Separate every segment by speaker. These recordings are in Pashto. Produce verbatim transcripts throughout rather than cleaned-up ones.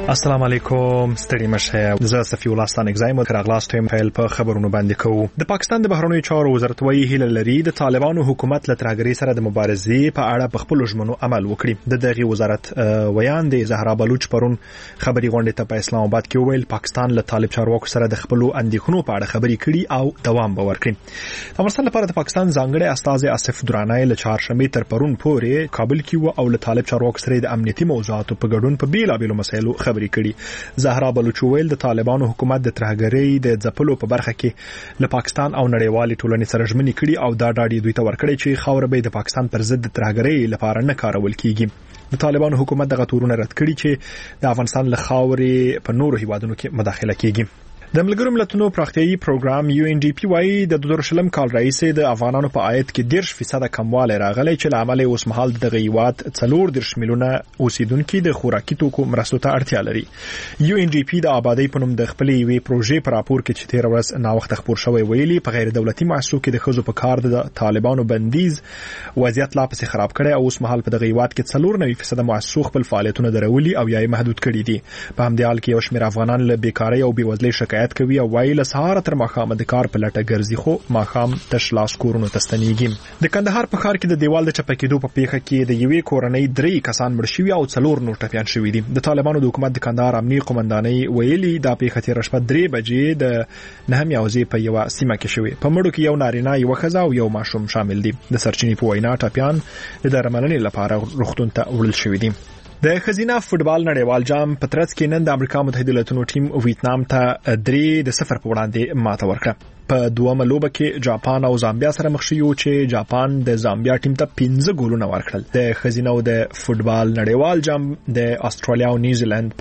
Speaker 1: السلام علیکم ستړي مشه زه صفی الله ستانک زایم راغلاست هم فعل په خبرونو باندې کوو د پاکستان د بهرنیو چارو وزارت وایي هیله لري د طالبانو حکومت له ترهګرۍ سره د مبارزې په اړه په خپل ژمنو عمل وکړي د دغه وزارت ویان د زهرا بلوچ پرون خبري غونډه ته په اسلام آباد کې ویل پاکستان له طالب چارواکو سره د خپل اندېښنو په اړه خبري کړي او دوام به ورکړي د افغانستان لپاره د پاکستان ځانګړي استاذ اسف درانای له چهارشنبه تر پرون پورې کابل کې او له طالب چارواکو سره د امنیتي موضوعاتو په ګډون په بیلابېلو مسایلو خبري کړي زهرا بلوچ ویل د طالبانو حکومت د ترهګرۍ د ځپلو په برخه کې له پاکستان او نړیوالې ټولنې سره ژمنې کړي او دا ډاډ دوی ته ورکړي چې خاور به د پاکستان پر ضد د ترهګرۍ لپاره نه کارول کیږي د طالبانو حکومت دغه تورونه رد کړي چې د افغانستان له خاورې په نورو هیوادونو کې مداخله کیږي د ملګرو ملتونو پراختیایي پروګرام یو ان ډي پی وايي د دوه زره شلم کال رئیس د افغانانو په عاید کې ډیر فیصد کموالی راغلی چې لامل اوس مهال د غیوات څلور درش میلیونه اوسیدونکو د خوراکي توکو مرستو ته اړتیا لري یو ان ډي پی د آبادی په نوم د خپل یوې پروژې پر راپور کې چې تیر ورځ نا وخت خبر شوی ویلي په غیر دولتي مؤسسو کې د خزو په کار د طالبانو بندیز وضعیت لا پسې خراب کړي او اوس مهال په غیوات کې څلور نوي فیصد مؤسسو خپل فعالیتونه درولي او یا محدود کړي دي په همدې حال کې یو شمېر افغانان له بیکاری او بیوزلۍ شکایت کوي او وايي له سهار تر ماښام د کار په لټه ګرځي خو ماښام تش لاس کورونو ته ستنېږي د کندهار په ښار کې د دیوال د چپه کېدو په پیښه کې د یوې کورنۍ درې کسان مړ شوي او څلور نور ټپیان شوي دي د طالبانو د حکومت د کندهار امنیي قومندانۍ ویلي دا پیښه تېره شپه درې بجې د نهم یوځې په یوه سیمه کې شوې په مړو کې یو نارینه یوه ښځه او یو ماشوم شامل دي د سرچینې په وینا ټپیان د درملنې لپاره روغتون ته وړل شوي دي د خزینه فوتبال نړیوال جام په ترڅ کې نن د امریکا متحده ایالاتونو ټیم ویتنام ته درې د صفر په وړاندې ماته ورکړه په دومره لوبه کې جاپان او زامبیا سره مخ شي چې جاپان د زامبیا ټیم ته پنځه ګولونه ورکړل د خزینه او د فوتبال نړیوال جام د استرالیا او نیوزیلند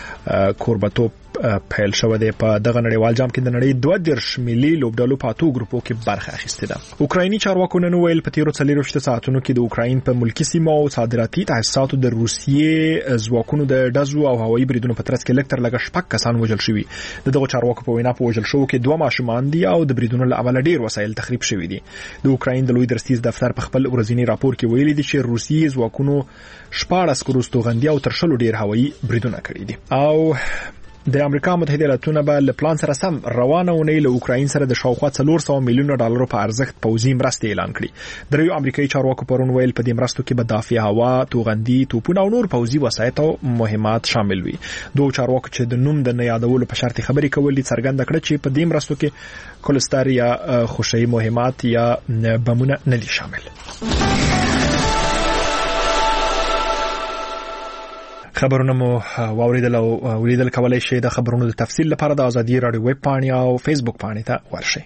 Speaker 1: په کوربتوب پیل شو دی په دغه نړیوال جام کې د نړۍ دوه درش ملي لوبډلو په اتو ګروپو کې برخه اخیسته ده اوکرایني چارواکو نن ویل په تیرو څلورویشت ساعتونو کې د اوکراین په ملکی سیمو او صادراتي تاسیساتو د روسیې ځواکونو د ډزو او هوایي بریدونو په ترڅ کې لکټر لګ شپږ کسان وژل شوي دغه چارواکو په وینا په وژل شو کې دوه ماشومان دي او د بریدونو له امله ډیر وسایل تخریب شوي دي د اوکراین د لوی درستیز دفتر په خپل ورځنی راپور کې ویلي دي چې روسیې ځواکونو شپاړس کروستوغندي او ترشلو ډیر هوایي بریدونه کړي دي او د امریکا متحده ایالاتونو به له پلان سره سم روانه ونې له اوکراین سره د شاوخوا څلور سوه میلیونه ډالرو په ارزښت پوځي مرستې اعلان کړي دریو امریکایي چارواکو پرون ویل په دې مرستو کې به دافع هوا توغندي توپونه او نور پوځي وسایط او مهمات شامل وي دوه چارواکو چې د نوم د نه یادولو په شرط خبرې کولې څرګنده کړه چې په دې مرستو کې کولستر یا خوشي مهمات یا بمونه نه دي شامل خبرونه مو واوریدل او ولیدل کولای شئ د خبرونو د تفصیل لپاره د ازادي رادیو ویب پاڼې او فیسبوک پاڼې ته ورشئ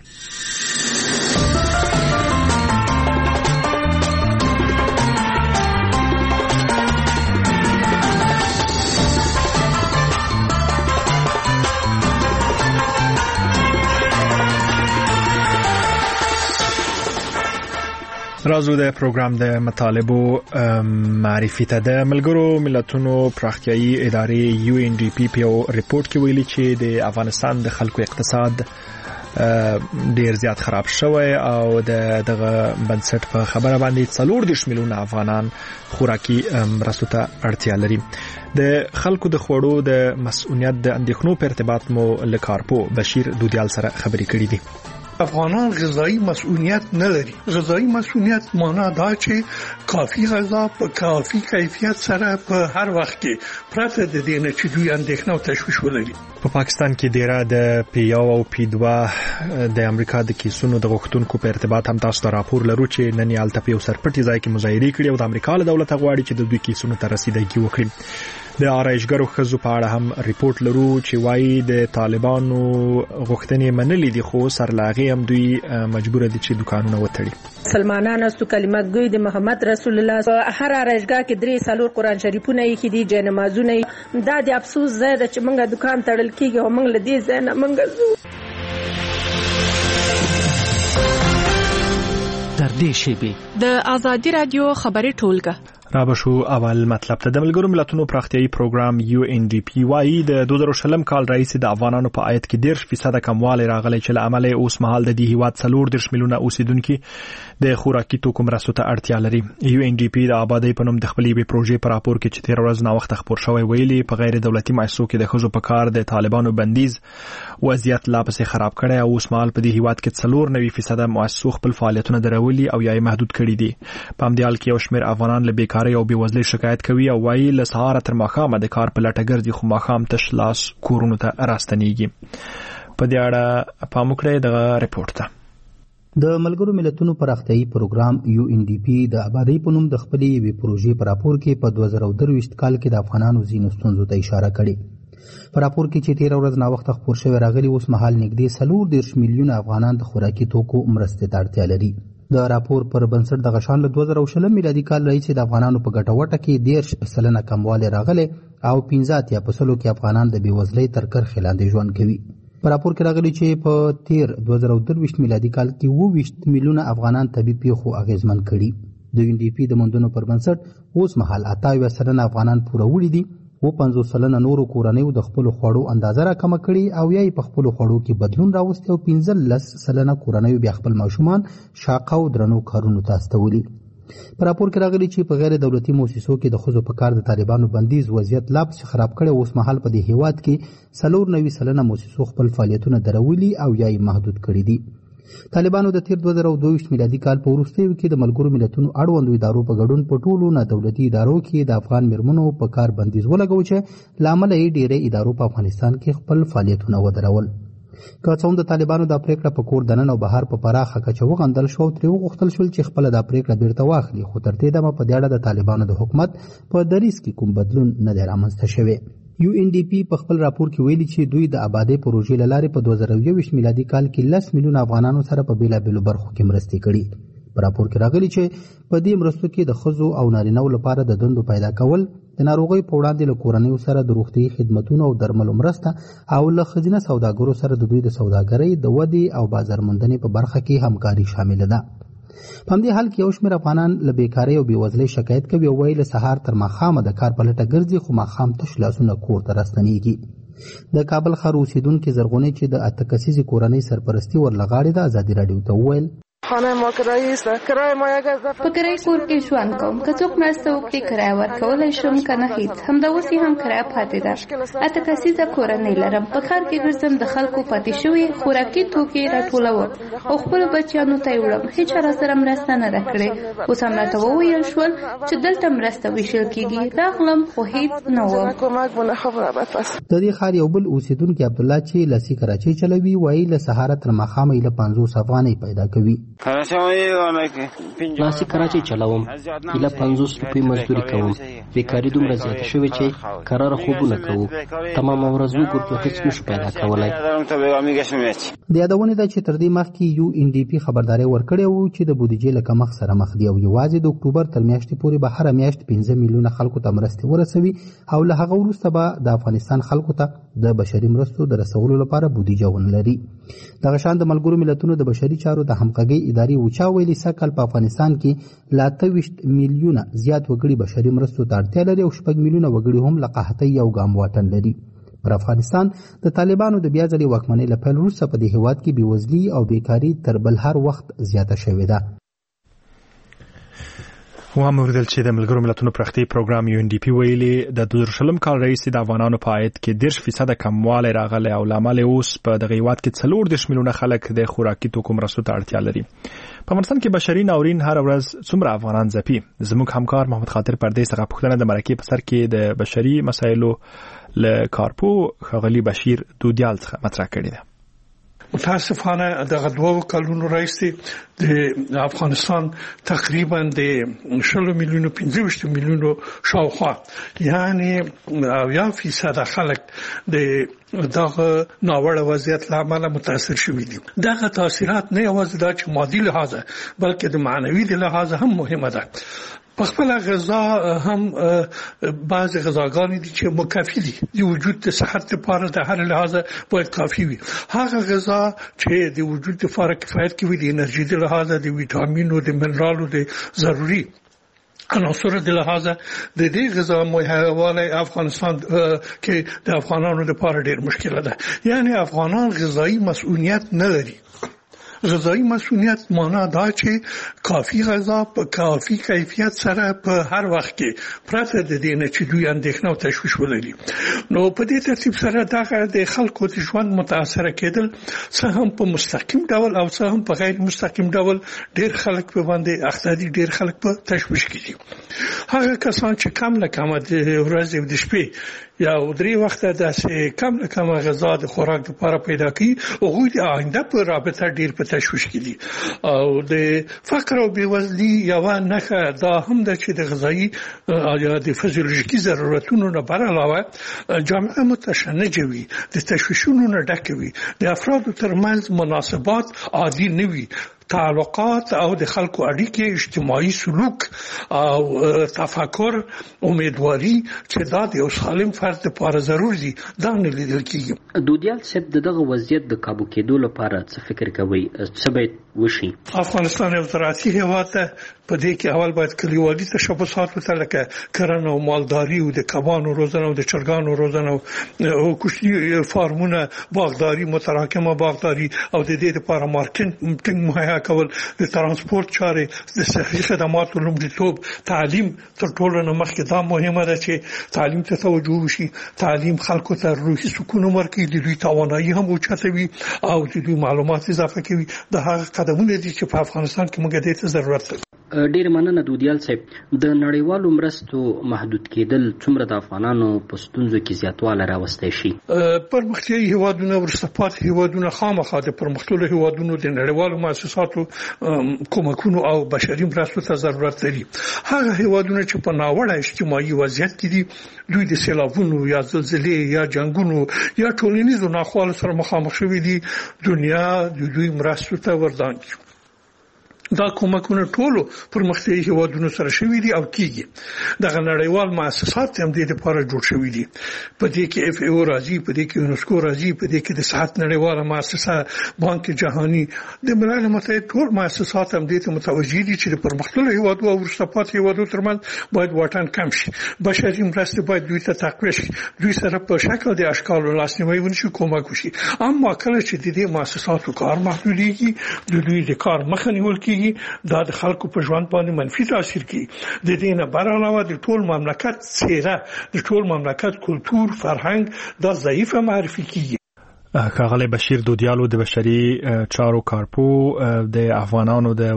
Speaker 1: رازو د پروګرام د مطالبو معرفي ته د ملګرو ملتونو پراختیایي ادارې یو ان ډي پی په ریپورت کې ویلي چې د افغانستان د خلکو اقتصاد ډیر زیات خراب شوی او د دغه بنسټ په خبره باندې څلور دیرش میلیونه افغانان خوراکي مرستو ته اړتیا لري د خلکو د خوړو د مسؤلیت د اندېښنو په ارتباط مو له کارپو بشیر دودیال سره خبرې کړې دي
Speaker 2: افغانان غذایی مسئولیت نداری غذایی مسئولیت معنا دا چې کافی غذا په کافی کیفیت سره په هر وخت کې پرته د دې نه چې دوی اندېښنه او تشویش ولري
Speaker 1: په پاکستان کې ډیره د پی یو او پی دوه د امریکا د کیسونو د غوښتونکو په ارتباط هم تاسو ته راپور لرو چې نن یې الته په یو سرپټي ځای کې مظاهرې کړې او د امریکا له دولت غواړي چې د دوی کیسونو ته رسیدګي وکړي د آرایشګرو ښځو په اړه هم ریپورت لرو چې وایي د طالبانو غوښتنې منلې دي خو سرلاغي هم دوی مجبور دي چې دکانونه وتړي
Speaker 3: سلمانان است کلمات گوی د محمد رسول الله هر آرایشګاه کې درې څلور قرآن شریفونه یې دي جای نمازونه دا د افسوس ځای ده چې موږ دکان تړل کیږي او موږ له دې ځای نه موږ ځو
Speaker 4: تر دې شیبې د ازادي رادیو خبري ټولګه
Speaker 1: را بشو اول مطلب ته د ملګرو ملتونو پراختیایي پروګرام یو ان ډي پی وايي د دوه زره شلم کال رئیس د افغانانو په عاید کې ډېر فیصد کموالی راغلی چې له امله اوس مهال د دې هیواد څلور دېرش میلیونه اوسیدونکي د خوراکي توکو مرستو ته اړتیا لري. یو ان ډي پی د آبادۍ په نوم د خپلې یوې پروژې په راپور کې چې تېره ورځ ناوخته خپور شوی ویلي په غیر دولتي مؤسسو کې د ښځو په کار د طالبانو بندیز وضعیت لا پسې خراب کړی او اوس مهال په دې هیواد کې څلور نوي فیصده مؤسسو خپل فعالیتونه درولي او یا یې محدود کړي دي. په همدې حال کې یو شمېر افغانان له بیکارۍ او بېوزلۍ شکایت کوي او وایي له سهاره تر ماښامه د کار په لټه ګرځي خو ماښام تش لاس کورونو ته راستنېږي. په دې اړه پام وکړئ دغه رپورټ ته.
Speaker 4: د ملګرو ملتونو پراختیایي پروګرام یو ان ډي پی د آبادۍ په نوم د خپلې یوې پروژې په راپور کې په دوه زره درویشت کال کې د افغانانو ځینو ستونزو ته اشاره کړې. په راپور کې چې تېره ورځ ناوخته خپور شوی راغلی اوس مهال نږدې څلور دېرش میلیونه افغانان د خوراکي توکو مرستې ته اړتیا لري. د راپور پر بنسټ دغه شان له دوه زره شلم میلادي کال راهیسې د افغانانو په ګټه وټه کې دېرش سلنه کموالی راغلی او پنځه اتیا په سلو کې افغانان د بېوزلۍ تر کرښې لاندې ژوند کوي. په راپور کې راغلی چې په تیر دوه زره درویشت میلادي کال کې اووه ویشت میلیونه افغانان طبي پیښو اغېزمن کړي. د یو ان ډي پي د موندنو پر بنسټ اوس مهال اته اویا سلنه افغانان پوره وړي دي، اووه پنځوس سلنه نورو کورنیو د خپلو خوړو اندازه راکمه کړي او یا یې په خپلو خوړو کې بدلون راوستی او پنځلس سلنه کورنیو بیا خپل ماشومان شاقه او درنو کارونو ته استولي. په راپور کې راغلی چې په غیر دولتي موسسو کې د ښځو په کار د طالبانو بندیز وضعیت لا پسې خراب کړی. اوس مهال په دې هیواد کې څلور نوي سلنه موسسو خپل فعالیتونه درولي او یا یې محدود کړي دي. طالبانو د تیر دوه زره دوه ویشت میلادي کال په وروستیو کې د ملګرو ملتونو اړوندو ادارو په ګډون په ټولو نادولتي ادارو کې د افغان میرمنو په کار بندیز ولګاوه چې له امله یې ډېری ادارو په افغانستان کې خپل فعالیتونه ودرول. که څه هم د طالبانو دا پریکړه په کور دننه او بهر په پراخه کچه وغندل شو او ترې وغوښتل شول چې خپله دا پریکړه بیرته واخلي، خو تر دې دمه په دې اړه د طالبانو د حکومت په دریځ کې کوم بدلون نه دی رامنځته شوی. یو ان ډي پی په خپل راپور کې ویلي چې دوی د آبادۍ پروژې له لارې په دوه زره یوویشت میلادي کال کې لس میلیونه افغانانو سره په بېلابېلو برخو کې مرستې کړي. په راپور کې راغلي چې په دې مرستو کې د ښځو او نارینه‌و لپاره د دندو پیدا کول، د ناروغۍ په وړاندې له کورنیو سره د روغتیایي خدمتونو او درملو مرسته او له ښځینه سوداګرو سره د دوی د سوداګرۍ د ودې او بازارموندنې په برخه کې همکاري شامله ده. په همدې حال کې یو شمېر افغانان له بیکارۍ او بېوزلۍ شکایت کوي او وایي له سهار تر ماښامه د کار په لټه ګرځي خو ماښام تش لاسونه کور ته راستنېږي. د کابل ښار اوسیدونکي زرغونې چې د اته کسیزې کورنۍ سرپرستي ورله غاړې ده ازادي راډیو ته وویل
Speaker 5: خانه ما کرایه است. کرایه ما یک از
Speaker 6: په کرایه کور کې ژوند کوم. که څوک مرسته وکړي کرایه ورکولی شم، که نه هېڅ. همداوسې هم کرایه پاتې ده. اته کسیزه کورنۍ لرم. په ښار کې ګرځم، د خلکو پاتې شوي خوراکي توکي راټولوم او خپلو بچیانو ته یې وړم. هېچا راسره مرسته نه ده کړې. اوس هم راته وویل شول چې دلته مرسته ویشل کېږي. راغلم خو هېڅ نه وم.
Speaker 4: د دې ښار یو بل اوسیدونکي عبدالله چې لاسي کراچۍ چلوي وایي له سهاره تر ماښامه یې له پنځوس افغانۍ پیدا کوي.
Speaker 7: لاسي کراچۍ چلوم، ایله پنځوس روپۍ مزدوري کوم. بیکاري دومره زیاته شوې چې قراره خوبونه کوو. تمامه ورځ وګرځو، هېڅ نشو پیدا کولی.
Speaker 4: د یادونې ده چې تر دې مخکې یو ان ډي پي خبرداری ورکړی و چې د بودیجې له کمښت سره مخ دي او یوازې د اکتوبر تر میاشتې پورې به هره میاشت پنځه میلیونه خلکو ته مرستې ورسوي او له هغه وروسته به د افغانستان خلکو ته د بشري مرستو د رسولو لپاره بودیجه ونه لري. دغه شان د ملګرو ملتونو د بشري چارو د همغږۍ ادارې وچا ویلي سږ کال په افغانستان کې له اته ویشت میلیونه زیات وګړي بشري مرستو ته اړتیا لري او شپږ میلیونه وګړي هم له قحطۍ او ګام واټن لري. پر افغانستان د طالبانو د بیا ځلې واکمنۍ له پیل وروسته په دې هیواد کې بېوزلي او بیکاري تر بل هر وخت زیاته شوې ده.
Speaker 1: وهم اوریدل چې د ملګرو ملتونو پراختیایي پروګرام یو ان ډي پی ویلي د دوه زره شلم کال راهیسې د افغانانو په عاید کې دېرش فیصده کموالی راغلی او له امله اوس په دغه هیواد کې څلور دېرش میلیونه خلک د خوراکي توکو مرستو ته اړتیا لري. په افغانستان کې بشري ناورین هر ورځ څومره افغانان ځپي؟ زموږ همکار محمد خاطر پردې څخه پوښتنه د مرکې په سر کې د بشري مسایلو له کارپو ښاغلي بشیر دودیال څخه مطرح کړې ده.
Speaker 2: متاسفانه دغه دوه کلونو راځي د افغانستان تقریبا د شل میلیونو پنځه ویشت میلیونو شاوخوا یعنی اویا فیصد خلک د دغه ناوړه وضعیت له امله متاثر شوي دي. دغه تاثیرات نه یوازې دا چې مادي لحاظه بلکې د معنوي لحاظه هم مهمه ده. په خپل غذا هم بعض غذاګانې دي چې مکفي دي د وجود د صحت لپاره د هر لحاظه باید کافي وي. هغه غذا چې د وجود لپاره کفایت کوي د انرژي د لحاظه د ویټامینو د منرالو د ضروري عناصر د لحاظه د دې غذا مهیواله افغانستان کې د افغانانو لپاره ډېر مشکل ده. یعنی افغانان غذایی مسؤلیت نه لري. غذایی مسؤلیت معنا دا چې کافی غذا په کافی کیفیت سره په هر وخت کې پرته د دې نه چې دوی اندېښنه او تشویش ولري. نو په دې ترتیب سره دا د خلکو د ژوند متاثر کېدل څه هم په مستقیم ډول او څه هم په غیر مستقیم ډول ډېر خلک په باندې اخته دي، ډېر خلک په تشویش کې دي. هغه کسان چې کم نه کم د ورځې او د شپې یا درې وخته داسې کم نه کم غذا د خوراک لپاره پیدا کړي، هغوی د آینده په رابطه ډېر په تشویش کې دي. او د فقر او بېوزلي یوه نښه دا هم ده چې د غذایي یا د فزیولوژیکي ضرورتونو نه بر علاوه جامعه متشنجه وي، د تشویشونو نه ډکه وي، د افرادو ترمنځ مناسبات عادي نه وي، تعلقات او د خلکو اړیکې، اجتماعي سلوک او تفکر، امیدواري چې دا د یو سالم فرد لپاره ضروري دي، دا نه لیدل کېږي.
Speaker 7: دودیال صاحب د دغه وضعیت د کابو کېدو لپاره څه فکر کوي؟ څه باید وشي؟
Speaker 2: افغانستان یو زراعتي هېواد ده، په دې کې اول باید کلیوالي تشبثات ته لکه کرنه او مالداري او د کبانو روزنه او د چرګانو روزنه او کوچني فارمونه، باغداري، متراکمه باغداري او د دې لپاره مارکیټینګ مهیا کول، د ترانسپورت چارې، د صحي خدماتو لومړیتوب، تعلیم تر ټولو نه مخکې دا مهمه ده چې تعلیم ته توجه وشي. تعلیم خلکو ته روحي سکون ورکوي، د دوی توانایي هم اوچتوي او د دوی معلومات اضافه کوي. د هغه قدمونه دي چې په افغانستان کې موږ دې ته ضرورت لرو.
Speaker 7: ډیر مننه دودیال صاحب. د نړیوالو مرستو محدود کېدل څومره د افغانانو په ستونزو کې زیاتوالی راوستی شي؟
Speaker 2: پرمختیایي هیوادونه، وروسته پاتې هیوادونه خامخا د پرمختللو هیوادونو د نړیوالو مؤسساتو کومکونو او بشري مرستو ته ضرورت لري. هغه هیوادونه چې په ناوړه اجتماعي وضعیت کې دي، دوی د سیلابونو یا زلزلې یا جنګونو یا ټولنیزو ناخوالو سره مخامخ شوي دي، دنیا د دوی مرستو ته وردان دي. دا کومکونه ټولو پرمختیایي هیوادونو سره شوي دي او کېږي. دغه نړیوال مؤسسات هم دې لپاره جوړ شوي دي. په دې کې اف ای او راځي، په دې کې یونسکو راځي، په دې کې د صحت نړیواله مؤسسه، بانک جهاني، د ملل متحد ټول مؤسسات هم دې ته متوجه دي چې د پرمختللو هیوادو او وروسته پاتې هیوادو ترمنځ باید واټن کم شي. بشري مرستې باید دوی ته تقویه شي، دوی سره په شکل د اشکالو لاسنیوي ونشي، کومک وشي. اما کله چې د دې مؤسساتو کار محدودېږي، د دوی د کار مخه نیول کېږي، دا د خلکو په ژوند باندې منفي تاثیر کوي. د دې نه بر علاوه د ټول مملکت څیره، د ټول مملکت کلتور، فرهنګ دا ضعیفه معرفي کیږي.
Speaker 1: ښاغلی بشیر دودیالو د بشري چارو کارپو د افغانانو د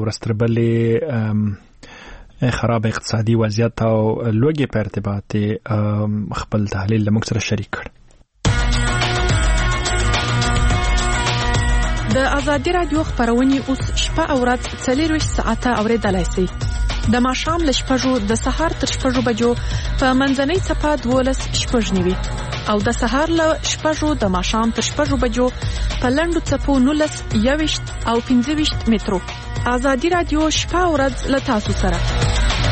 Speaker 1: ورستربلې خراب اقتصادي وضعیت او لوږې په ارتباط خپل تحلیل له موږ سره شریک کړ.
Speaker 8: د ازادي رادیو خبرونه اوس شپه او ورځ څلورویشت ساعته اوریدلای شئ. د ماښام له شپږو د سهار تر شپږو بجو په منځنۍ څپه دولس شپږ نیوي او د سهار له شپږو د ماښام تر شپږو بجو په لنډو څپو نولس یوویشت او پنځه ویشت مترو. ازادي رادیو شپه او ورځ له تاسو سره.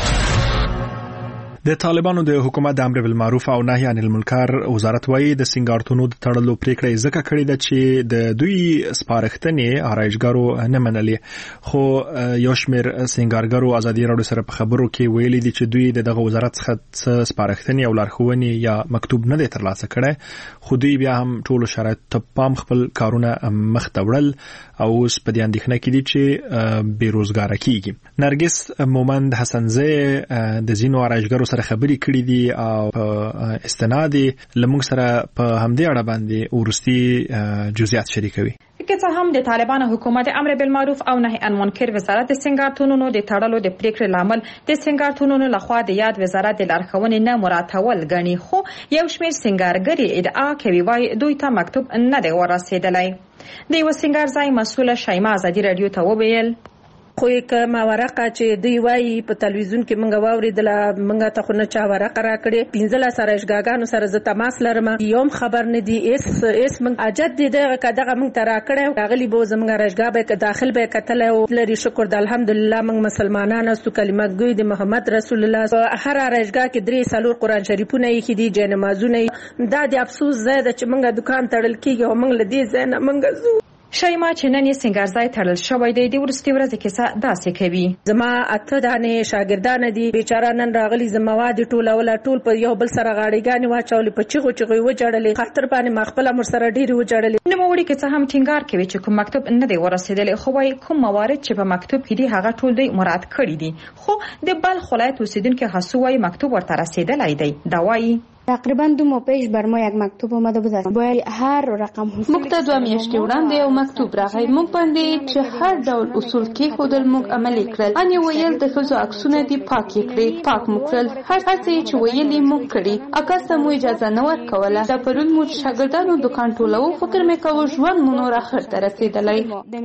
Speaker 1: د طالبانو د حکومت د امر بالمعروف او نهي عن المنکر وزارت وايي د سنگارتونو د تړلو پریکړه ځکه کړې ده چې د دوی سپارښتنې آرایشګرو نه منلې. خو یو شمېر سنگارګرو ازادي راډیو سره په خبرو کې ویلي دي چې دوی د دغه وزارت څخه سپارښتنې او لارښوونې یا مکتوب نه دی ترلاسه کړی، خو دوی بیا هم ټولو شرایطو ته پام خپل کارونه مخ ته وړل او اوس په دې اندېښنه کې دي چې بېروزګاره کیږي. نرګس مومند حسنزی د ځینو آرایشګرو سره خبرې کړې دي او په استناد لمونږ سره په همدې اړه باندې ورستي جزئیات شریکوي.
Speaker 9: که څه هم د طالبانو حکومت امر بالمعروف او نهي عن المنکر وزارت د سنگارتونونو د تړلو د پریکړې لامل د سنگارتونونو لخوا د یاد وزارت د لارښوونې نه مراعاتول ګڼي، خو یو شمېر سنگارګري ادعا کوي وایي دوی ته مکتوب نه دی ورسېدلی. د یو سنگار ځای مسؤله شیما ازادي رادیو ته وویل
Speaker 3: خو که ما ورقه چې دوی وایي په تلویزیون کې مونږ واوریدله، مونږ ته خو نه چا ورقه راکړې. پنځلس آرایشګاګانو سره زه تماس لرم، یو هم خبر نه دي، ایس ایس مونږ اجد دی دغه که دغه مونږ ته راکړی راغلي به زموږ آرایشګاه به داخل به کتلی او لري. شکر د الحمدلله مونږ مسلمانان استو، کلمه ګوی د محمد رسول الله. هر آرایشګاه کې درې څلور قرآن شریفونه ایښي دي، جای نمازونه. دا د افسوس ځای ده چې مونږ دکان تړل کېږي او مونږ له دې ځای نه مونږ ځو.
Speaker 9: شایما چې نن یې سنگارځای تړل شوی دی د ورستي ورځې کیسه داسې کوي.
Speaker 3: زما اته دانې شاګردان دي بیچاره نن راغلي زما وادي ټوله ټول په یو بل سره غاړيګانې واچولې په چیغو چیغو وجړلې خاطر باندې مخبل مر سره ډېری وجړلې.
Speaker 9: نو وړي کې څه هم ټینګار کوي چې کوم مکتوب نه دی ورسېدلی خو وايي کوم موارد چې په مکتوب کې دي هغه ټول دوی مراد کړی دي. خو د بلخ ولایت اوسیدونکو حسو وايي مکتوب ورته رسیدلی دی. دا وايي
Speaker 10: تقریبا دو ماه پیش بر ما یک مکتوب اومده بود است. باید هر رقم
Speaker 6: موږ ته دوه میاشتې وړاندې یو مکتوب راغی. موږ باندې چې هر ډول اصول کې خودل موږ عملي کړل. ان ویل د ښځو عکسونه دي پاک کړي پاک موږ کړل. هر څه چې ویلي موږ کړی. اکاس ته مو اجازه نه ورکوله. دا پرون مو شاګردانو دکان ټولو فکر مې کاوه ژوند مو نور اخر ته رسیدلی.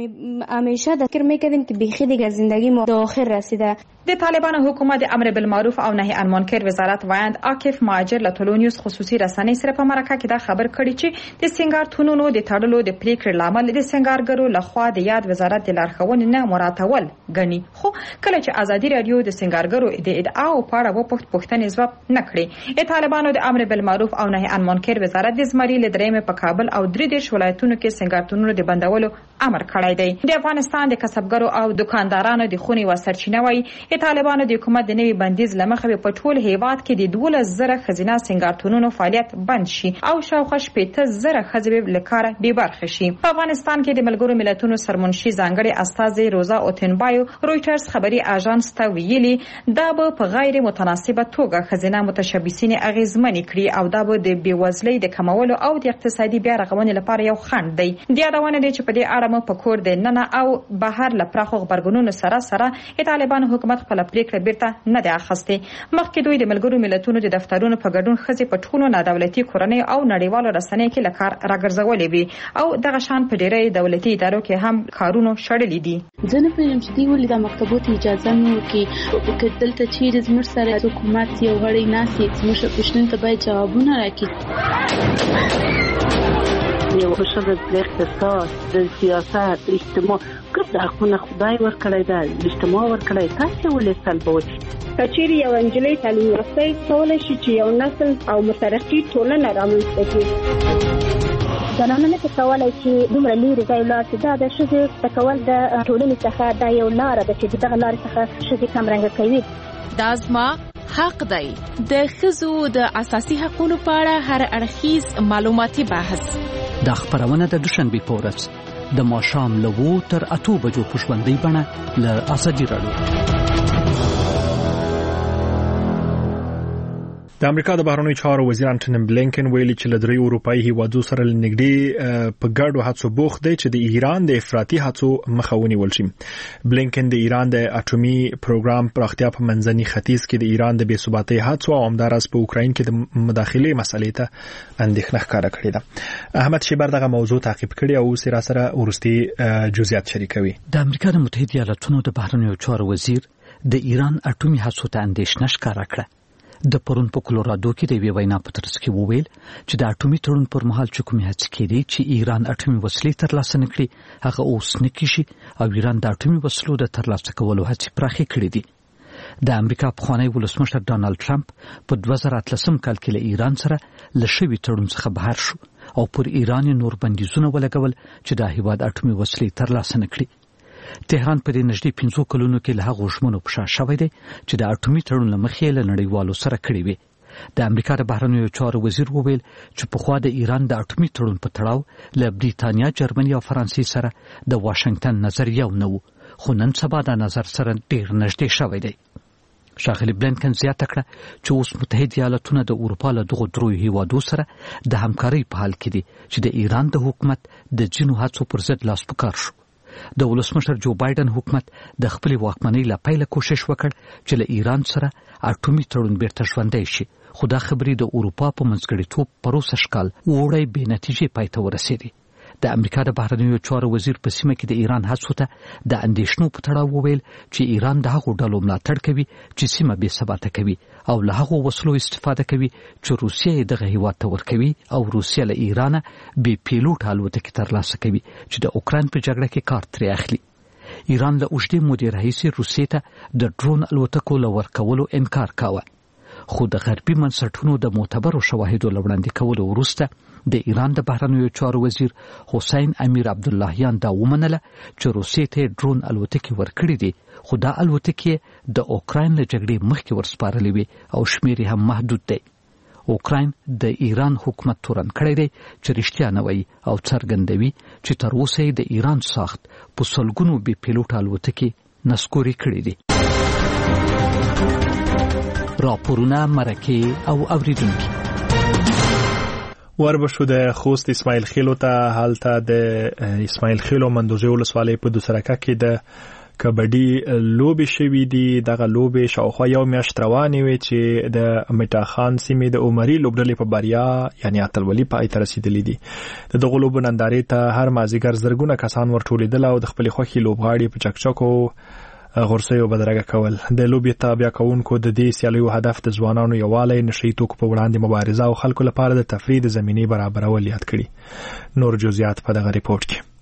Speaker 10: همیشه فکر میکردیم که بیخی دیگه زندگی ما به آخر رسیده.
Speaker 9: د طالبانو حکومت امر بالمعروف او نهی عن منکر وزارت وایند عاکف مهاجر له تولونیوس خصوصي رسنۍ سره په مرکه کې دا خبر کړی چې د سنگارتونونو د تړلو د پریکړې لامل د سنگارګرو لخوا د یاد وزارت د لارښوونې نه مراتول غني. خو کله چې ازادي رادیو د سنگارګرو د ادعاو په اړه وپوښت پوښتنې ځواب نه کړي. طالبانو د امر بالمعروف او نهی عن منکر وزارت د زمري لدرېمه په کابل او درې دیش ولایتونو کې سنگارتونونو د بندولو امر کړی دی. د افغانستان د کسبګرو او دکاندارانو د خونی و سرچینه وای طالبانو د حکومت د نوي بندیز لمخه په ټول هیواد کې د دولس زره خزینه سنگارتونونو فعالیت بند شي او شاوخوا شپږ زره خزې له کاره بې برخې شي. په افغانستان کې د ملګرو ملتونو سرمنشي ځانګړي استازي روزا اوتنبایو رويټرز خبري اژانس ته ویلي دا به په غیر متناسبه توګه خزینه متشبثین اغیزمنې کړي او دا به د بیوزلۍ د کمولو او د اقتصادي بیا رغونې لپاره یو خنډ دی. د یادونه دي چې په دې اړه په کور د ننه او بهر لپاره خبرګونونو سره سره طالبان حکومت خپل پریکړه بیرته نه ده اخیستې. مخکې دوی د ملګرو ملتونو د دفترونو په ګډون خزې په ټولو نادولتي کورنۍ او نړیوالو رسنیو کې لکار راګرځولې وي او دغه شان په ډېرې دولتي ادارو کې هم کارونه شړلې دي.
Speaker 11: ځنه پرېم چې دی ولې د مکتبونو اجازه نه ورکړي که دلته چیرې زموږ سره حکومت یو غړی ناسي زموږ پوښتنې ته باید جوابونه راکړي.
Speaker 12: یو شغل د اقتصاد د سیاست اجتماع کړه د حقونه خدای ورکړی دا اجتماع ورکړی تاسو ولې سلبوي.
Speaker 13: کچېری یو انجلۍ تعلیم یافتې کولای شي چې یو نسل او مترقي ټولنه رامنځته کړي.
Speaker 14: زنانه نه کولای چې دومره لري ځای لاړ شي. دا د ښځې تکول د ټولنې څخه دا یو لاره ده چې دغه لارې څخه ښځې کمرنګه کوي.
Speaker 8: دا زما حق دی. د ښځو د اساسي حقوقو په اړه هر اړخیز معلوماتي بحث
Speaker 15: دا خبرونه د دوشنبه په ورځ د ماښام له وو تر اتو بجو په ژوندۍ بڼه له ازادي رادیو.
Speaker 1: د امریکا د بهرنیو چارو وزیر انټونی بلینکن ویلي چې له درې اروپایي هیوادو سره لنګډي په ګډو هڅو بوخت دی چې د ایران د افراطي هڅو مخه ونیول شي. بلینکن د ایران د اټومي پروګرام پراختیا په منځني ختیځ کې د ایران د بې ثباتۍ هڅو او همدارس په اوکراین کې د مداخلې مسلې ته اندېښنه ښکاره کړې ده. احمد شیبر دغه موضوع تعقیب کړي او سره سره ورستي جزئیات شریکوي.
Speaker 15: د امریکا د متحده ایالاتونو د بهرنیو چارو وزیر د ایران اټومي هڅو ته اندېښنه ښکاره کړه. د پرون په کولورادو کې د وی وینا په ترڅ کې وویل چې د اټومي تړون پر مهال چې کومې هڅې کېدې چې ایران اټومي وسلې ترلاسه نکړي هغه اوس نه کیږي او ایران د اټومي وسلو د ترلاسه کولو هڅې پراخې کړې دي. د امریکا پخوانی ولسمشر ډانلډ ټرمپ په دوه زره اتلسم کال کې له ایران سره له شوي تړون څخه بهر شو او پر ایران نور بندیزونه ولګول چې د هیواد اټومي وسلې ترلاسه نکړي. تهران په دې نږدې پنځو کلونو کې له هغو ژمنو په شا شوی دی چې د اټومي تړون له مخې له نړیوالو سره کړې وي. د امریکا د بهرنیو چارو وزیر وویل چې پخوا د ایران د اټومي تړون په تړاو له بریتانیا، جرمني او فرانسې سره د واشنگټن نظر یو نه و، خو نن سبا دا نظر سره ډېر نږدې شوی دی. ښاغلي بلینکن زیاته کړه چې اوس متحده ایالاتونه د اروپا له دغو دریو هیوادو سره د همکارۍ په حال کې دي چې د ایران د حکومت د ځینو هڅو پر ضد لاس په کار شو. د ولسمشر جو بایدن حکومت د خپل واکمنۍ لپاره کوشش وکړ چې له ایران سره اټومي تړون بیرته ژوندی شي، خو دا خبرې د اروپا په منځګړیتوب پروسه شکال وړي بې نتیجې پای ته ورسېدې. د امریکا د بهرنیو چارو وزیر په سیمه کې د ایران هڅو ته د اندېښنو په تړاو وویل چې ایران د هغو ډلو ملاتړ کوي چې سیمه بې ثباته کوي او له هغو وسلو استفاده کوي چې روسیه یې دغه هیواد ته ورکوي او روسیه له ایرانه بې پیلوټ الوتکې ترلاسه کوي چې د اوکراین په جګړه کې کار ترې اخلي. ایران له اوږدې مودې راهیسې روسیې ته د ډرون الوتکو له ورکولو انکار کاوه، خو د غربي منصټونو د معتبرو شواهدو لوړاندې کولو وروسته د ایران د بهرنیو چارو وزیر حسین امیر عبداللهیان دا ومنله چې روسیې ته ډرون الوتکې ورکړې دي، خو دا الوتکې د اوکراین له جګړې مخکې ورسپارلې وي او شمیر یې هم محدود دی. اوکراین د ایران حکومت تورن کړی دی چې رښتیا نه وایي او څرګندوي چې تر اوسه یې د ایران ساخت په سلګونو بې پیلوټ الوتکې نسکوري کړي دي. راپورونه، مرکې او اوریدونکي.
Speaker 1: وربشو د خوست اسماعیل خیلو ته هلته د اسماعیل خیلو مندوزي ولسوالۍ په دوسرکه کې د کبډي لوبې شوې دي. دغه لوبې شاوخوا یو میاشت روانې وې چې د میټاخان سیمې د عمري لوبډلې په بریا یعنی اتلولي پای ته رسیدلې دي. د دغه لوبو نندارې ته هر مازیګر زرګونه کسان ورټولېدل او د خپل خوښي لوبغاړي په چکچکو غورسیو بدرګه کول. د لوبې تابع کوونکو د دې سیالیو هدف د ځوانانو یووالی، نشي توکو په وړاندې مبارزه او خلکو لپاره د تفریح د زمینې برابرول یاد کړي. نور جزئیات په دغه ریپورت کې.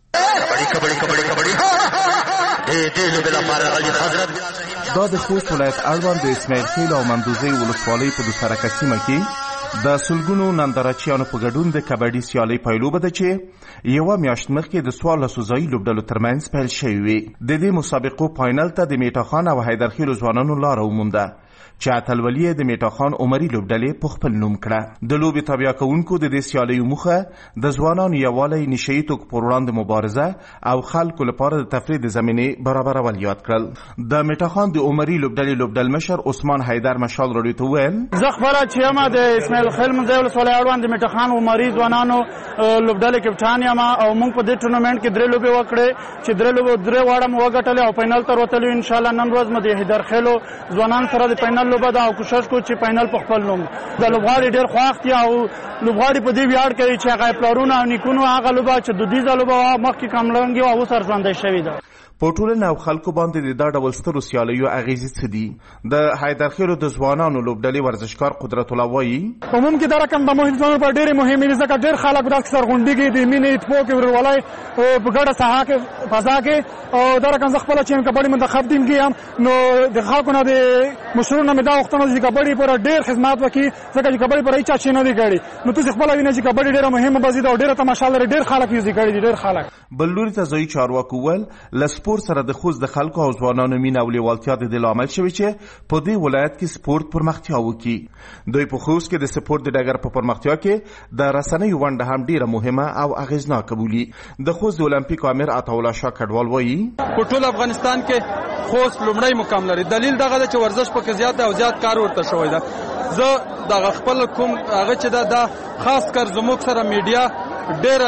Speaker 16: دا د خوست ولایت اړوند د اسماعیل خیل او مندوزي ولسوالۍ په دوسرکه سیمه کې د سلګونو نندارچیانو په ګډون د کبډي سیالۍ پیلوبه ده چې یوه میاشت مخکې د څوارلسو ځایي لوبډلو ترمنځ پیل شوې وې. د دې مسابقو فاینل ته د میټاخان او حیدرخیلو ځوانانو لاره ومونده چې اتلولي د میټاخان عمري لوبډلې په خپل نوم کړه. د لوبې تابع کوونکو د دې سیالیو موخه د ځوانانو یووالی، نشهیي توکو پر وړاندې مبارزه او خلکو لپاره د تفریح د زمینې برابرول یاد کړل. د میټاخان د عمري لوبډلې لوبډل مشر عثمان حیدر مشال راډیو ته وویل:
Speaker 17: زه خپله چې یم د اسماعیل خیل مندوزي ولسوالۍ اړوند د میټاخان عمري ځوانانو لوبډلې کپټان یم او موږ په دې ټورنمنټ کې درې لوبې وکړې چې درې لوبې درې واړه مو وګټلې او فاینل ته وتلو. انشاءالله نن ورځ مو د حیدرخیلو ځوانانو سره د فاینل لوبه ده او کوشش کو چې فاینل په خپل نوم د لوبغاړي ډېر خوښ دي او لوبغاړي په دې ویاړ کوي چې هغه پلارونه او نیکونو هغه لوبه چې دودیزه لوبه مخکې کملنګي او اوس ارزندې شوې ده.
Speaker 16: په ټولنه او خلکو باندې د دا ډول سترو سیالیو اغیزې څه دي؟ د حیدرخیلو د ځوانانو لوبډلې ورزشکار قدرت الله وایي:
Speaker 17: عموم کې دا رقم د مهم ځوانانو په ډېرې مهمې دي ځکه ډېر خلک ورځ سرغونډېږي د مینې، اتفاق، ورورولۍ په ګډه ساحه کې فضا کې او دا رقم زه خپله چې یم کبډي منتخب ټیم کې یم نو د خلکو نه د مشرونو نه مې دا غوښتنه چې کبډي پر ډېر خدمات وکړي ځکه چې کبډي پر هېچا چې نه دي کړي. نو تاسې خپله وینئ چې کبډي ډېره مهمه بازي ده او ډېره تماشا لري، ډېر خلک یې زده کړي دي، ډېر خلک.
Speaker 16: بل لوري ته ځایي چارواکو وویل له سپورت سره د خوست د خلکو او ځوانانو مینه او لیوالتیا د دې لامل شوې چې په دې ولایت کې سپورت پرمختیا وکړي. دوی په خوست کې د سپورت د ډګر په پرمختیا کې د رسنیو ونډه هم ډېره مهمه او اغېزناکه بولي. د خوست د اولمپیک امیر عطاالله شاه کډوال وایي:
Speaker 18: په ټول افغانستان کې خوست لومړی مقام لري. دلیل دغه ده چې ورزش پکې زیات او زیات کار ورته شوی ده. زه دغه خپل کوم هغه چې دا د خاص کر زموږ سره میډیا ډېره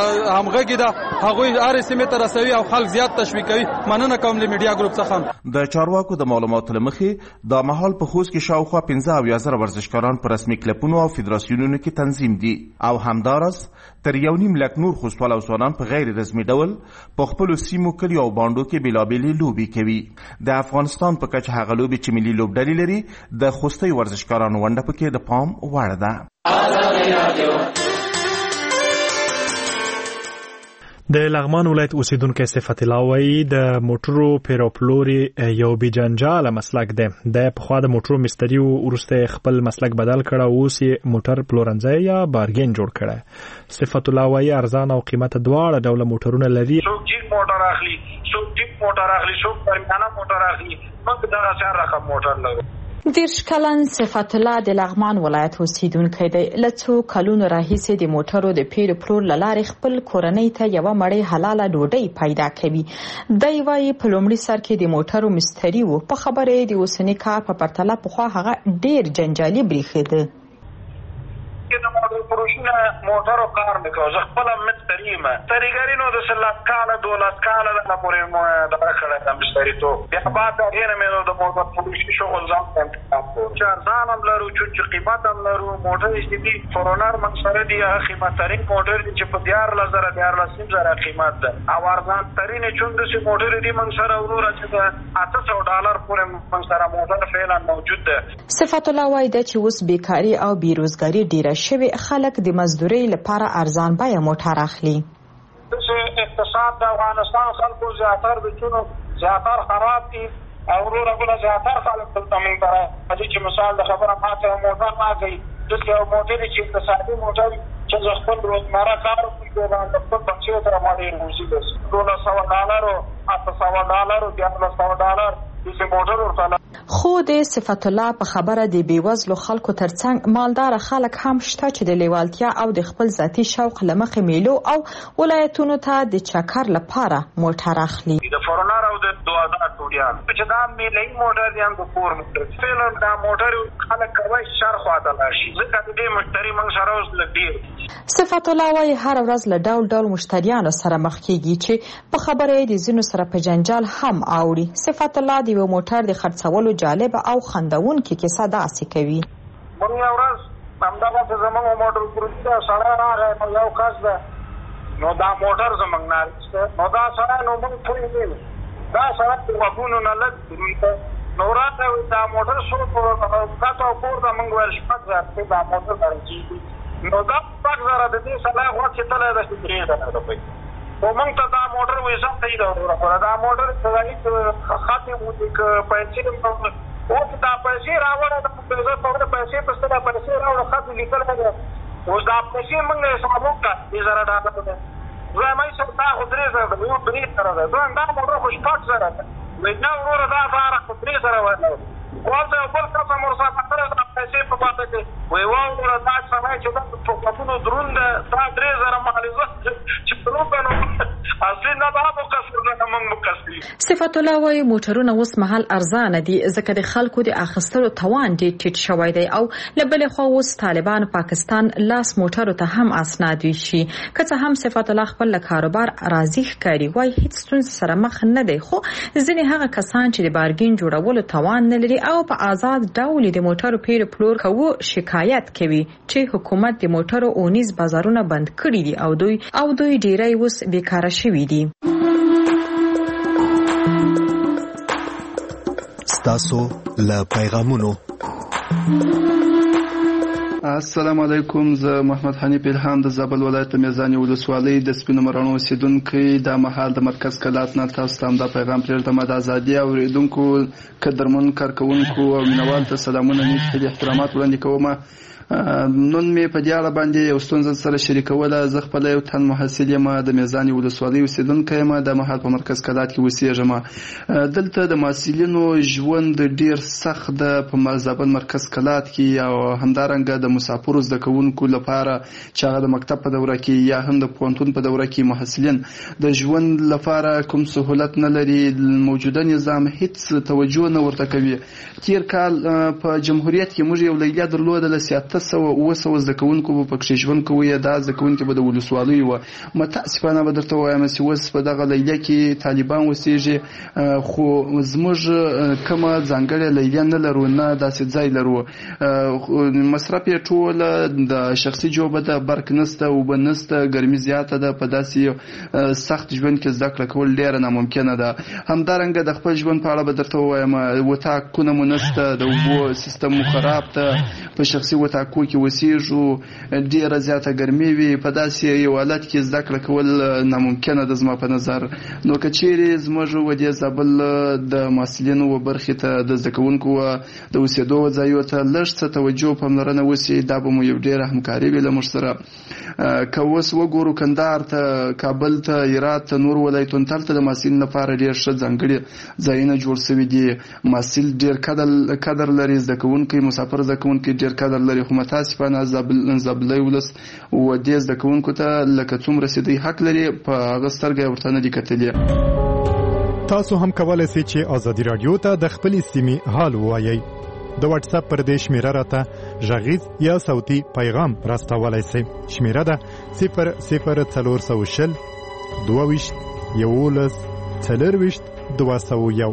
Speaker 18: همغږي ده، هغوی هرې سیمې ته رسوي او خلک زیات تشویق کوي. مننه کوم له میډیا ګروپ څخه.
Speaker 16: د چارواکو د معلوماتو له مخې دا مهال په خوست کې شاوخوا پنځه اویا زره ورزشکاران په رسمي کلبونو او فدراسیونونو کې تنظیم دي او همداراز تر یو نیم لک نور خوستوال او ځوانان په غیر رسمي ډول په خپلو سیمو، کلیو او بانډو کې بېلابېلې لوبې کوي. د افغانستان په کچه هغه لوبې چې ملي لوبډلې لري د خوستي ورزشکارانو ونډه پکې د پام وړ ده.
Speaker 1: د لغمان ولایت اوسیدونکو صفت الله وایي د موټرو پیروپلوري یو بېجنجاله مسلک دی. د پخوا د موټرو مستری وروسته خپل مسلک بدل کړه، اوس یې موټر پلورنځی یا بارګین جوړ کړی. صفت الله وایي ارزان او قیمته دواړه ډوله موټرونه لري.
Speaker 19: څوک جیپ موټر اخلي، څوک جیپ موټر اخلي، څوک درمیانه موټر اخلي. موږ دغه څه رقم موټر لرو.
Speaker 9: دېرش کلن صفت الله د لغمان ولایت اوسیدونکی دی. له څو کلونو راهیسې د موټرو د پیر پلور له لارې خپل کورنۍ ته یوه مړۍ حلاله ډوډۍ پیدا کوي. دی وایي په لومړي سر کې د موټرو مستري و، په خبره یې د اوسني کار په پرتله پخوا هغه ډېر جنجالي برېښېده.
Speaker 19: د موټر فروشونه موټرو کار نه کوو، زه خپله مستري یم. مستریګري نو داسې لس کاله دولس کاله دغه پورې مو دغه کړی ده مستریتوب. بیا بعد د هغې نه مې نو د موټر فروشي شغل ځان ته انتخاب کړو چې ارزان هم لرو، چې قیمت هم لرو. موټر چې دي فورونر موږ سره دي، هغه قیمتترین موټر دي چې په دیارلس زره دیارلس نیم زره قیمت ده او ارزانترین چون داسې موټر دي موږ سره وروره چې د اته سوه ډالر پورې موږ سره موټر فعلا موجود ده.
Speaker 9: صفت الله وایي دا چې اوس بیکاري او بېروزګاري ډېره شوې، خلک د مزدورۍ لپاره ارزان بیه موټر اخلي.
Speaker 19: اقتصاد د افغانستان خلکو زیاتر د چونو زیاتر خراب دي او وروره بله زیاتر خلک دلته موږ ته راځي چې مثال د خبره ما سره موټر ما کوي دلته یو موټر چې اقتصادي موټر چې زه خپل روزمره کار وکړم د خپل بچیو سره ما ډېر روزي بس دولس سوه ډالرو اته سوه ډالرو دیارلس سوه ډالر داسې موټر ورته
Speaker 9: خو د صفت الله په خبره د بېوزلو خلکو ترڅنګ مالدار خلک هم شته چې د لیوالتیا او د خپل ذاتي شوق له مخې میلو او ولایتونو ته د چکر لپاره موټر اخلي.
Speaker 19: د فورنر او د دوازده ټوډیان چې دا میلې موټر دي هم د کور موټر فعلا دا موټر خلک کوي شر خواته لاړ شي ځکه د دې مشتري موږ سره اوس لږ ډېر.
Speaker 9: صفت الله وایي هره ورځ له ډول ډول مشتریانو سره مخ کېږي چې په خبره یې د ځینو سره په جنجال هم اوړي. صفت الله د یو موټر د خرڅولو جالب او خندونکې کیسه داسې کوي.
Speaker 19: موږ یو ورځ همدغسې زموږ موټر پروسته سړی راغی نو یو کس ده نو دا موټر زموږ نه اخیسته نو دا سړی نو موږ پوهېږو دا سړی د غوږونو نه لږ دروند دی نو راته وایي دا موټر څو کته او پورته موږ ویل شپږ زره دا موټر درې کېږي نو دا شپږ زره د دې سړی غوږ چې تللی ده چې درې زره روپۍ خو موږ ته دا موټر وایي سم صحیح ده وروره دا موټر څه ختم وځي که پیسې اوس دا پیسې راوړه د پیسې په پیسې په ستره پیسې راوړه خط لیکل دی اوس دا پیسې موږ حساب وکړه دې زره ډالر ده وایم ای سر دا خو درې زره ده یو درې زره ده دویم دا موټر خو شپږ زره ده وایي نه وروره دا ساره خو درې زره ویلی والته یو بل کس هم ورسره کړی دا پیسې په باطه کې وایي وا وروره دا سړی چې دا په غوږونو دروند ده دا درې زره مالیزه چې دروند نو اصلي نه دا مقصر نه موږ مقصر.
Speaker 9: صفت الله وایي موټرونه اوس مهال ارزانه دي ځکه د خلکو د اخیستلو توان ډېر ټیټ شوی دی او له بلې خوا اوس طالبان پاکستان لاس موټرو ته هم اسناد ویشي. که څه هم صفت الله خپل له کاروبار راضي ښکاري وایي هیڅ ستونزې سره مخ نه دی خو ځینې هغه کسان چې د بارګین جوړولو توان نه لري او په آزاد ډول د موټرو پیر پلور کوو شکایت کوي چې حکومت د موټرو اونیز بازارونه بند کړي دي او دوی او دوی ډیری اوس بیکاره شوي دي.
Speaker 20: ستاسو له پیغامونو.
Speaker 21: السلام علیکم، زه محمد حنیف الهام د زابل ولایت میزانې ولسوالۍ د سپینو مراڼو اوسیدونکی د مهال د مرکز کلات نه تاسو ته همدا پیغام پرېږدم. د ازادي اورېدونکو قدرمن کارکوونکو او مینوال ته سلامونه نیت احترامات وړاندې کوم. نن مې په دې اړه باندې یو ستونزه سره شریکوله. زه خپله یو تن محصل یم، د میزانې ولسوالۍ اوسیدونکی یم، د مهال په مرکز کلات کې اوسېږم. دلته د محصلینو ژوند ډېر سخت ده په زابل مرکز کلات کې او همدارنګه د مسافرو زده کوونکو لپاره چې هغه د مکتب په دوره کې یا هم د پوهنتون په دوره کې محصلین د ژوند لپاره کوم سهولت نه لري. موجوده نظام هیڅ توجه نه ورته کوي. تیر کال په جمهوریت کې موږ یو لیلیه درلودله سیاست سوه اوه سوه زده کوونکو به پکښې ژوند کوي. دا زده کوونکي به د ولسوالۍ وه. متاسفانه به درته ووایم چې اوس په دغه لیلیه کې طالبان اوسېږي خو زموږ کومه ځانګړې لیلیه نه لرو، نه داسې ځای لرو. مصرف یې ټوله د شخصي جوبه ده، برق نسته، اوبه نسته، ګرمي زیاته ده. په داسې سخت ژوند کې زده کړه کول ډېره ناممکنه ده. همدارنګه د خپل ژوند په اړه به درته ووایم وطاقونه مو نسته، د اوبو سیستم مو خراب ده، په شخصي وطاق کو کې وسیږو، ډیره زیاته ګرمي وي. په داسې یو حالت کې زده کړه کول ناممکنه ده زما په نظر. نو که چیرې زموږ و دې زابل د محصلینو و برخې ته د زده کوونکو د اوسېدو ځایو ته لږ څه توجه پاملرنه وسي، دا به مو یو ډېره همکاري وي له موږ سره. که اوس وګورو کندهار ته، کابل ته، هرات ته، نور ولایتونو ته د محصلینو لپاره ډېر ښه ځانګړي ځایونه جوړ شوي دي. محصل ډېر قدر لري، زده کوونکی مسافر زده کوونکی ډېر قدر لري. خو متاسفانه زابلۍ ولس و دې زده کوونکو ته لکه څومره چې دوی حق لري په هغه سترګه ورته نه دي کتلي.
Speaker 1: تاسو هم کولی شئ چې ازادي راډیو ته د خپلې سیمې حال ووایئ. د واتس اپ پر دې شمیره راته غږیز یا صوتي پیغام راستولی شئ. شمیره ده صفر صفر څلور سوه شل دوه ویشت یولس څلرویشت دوه سوه یو.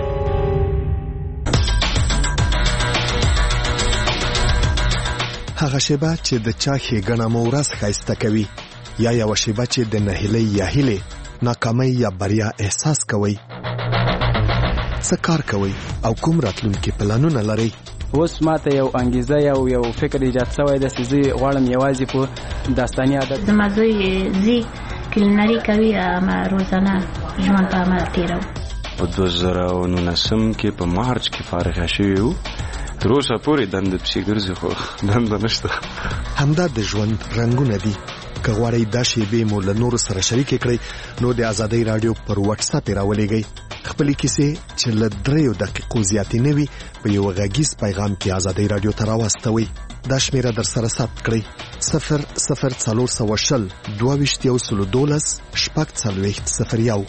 Speaker 20: هغه شیبه چې د چا ښېګڼه مو ورځ ښایسته کوي، یا یوه شیبه چې د نهیلۍ یا هیلې، ناکامۍ یا بریا احساس کوئ. څه کار کوئ او کوم راتلونکي پلانونه لرئ؟
Speaker 22: اوس ماته یو انګیزه یا یو فکر ایجاد شوی ده چې زه غواړم یوازې په داستاني عادت
Speaker 23: زما زوی زی کلینري کوي، روزانه ژوند په عمل تېروي.
Speaker 4: په دوه زره او نولسم کې په مارچ کې فارغ شوی وو. تر اوسه پورې دنده پسې ګرځي خو دنده نشته.
Speaker 20: همدا د ژوند رنګونه دي. که غواړئ دا شیبې مو له نورو سره شریکې کړئ نو د ازادۍ راډیو پر واتس اپ راولېږئ. خپلې کیسې چې له دریو دقیقو زیاتې نه وي په یو غږیز پیغام کې ازادۍ راډیو ته راواستوئ. دا شمیره در سره ثبت کړئ: صفر صفر څلور سوه شل دوه ویشت یو سلو دولس شپږ څلوېښت صفر یو.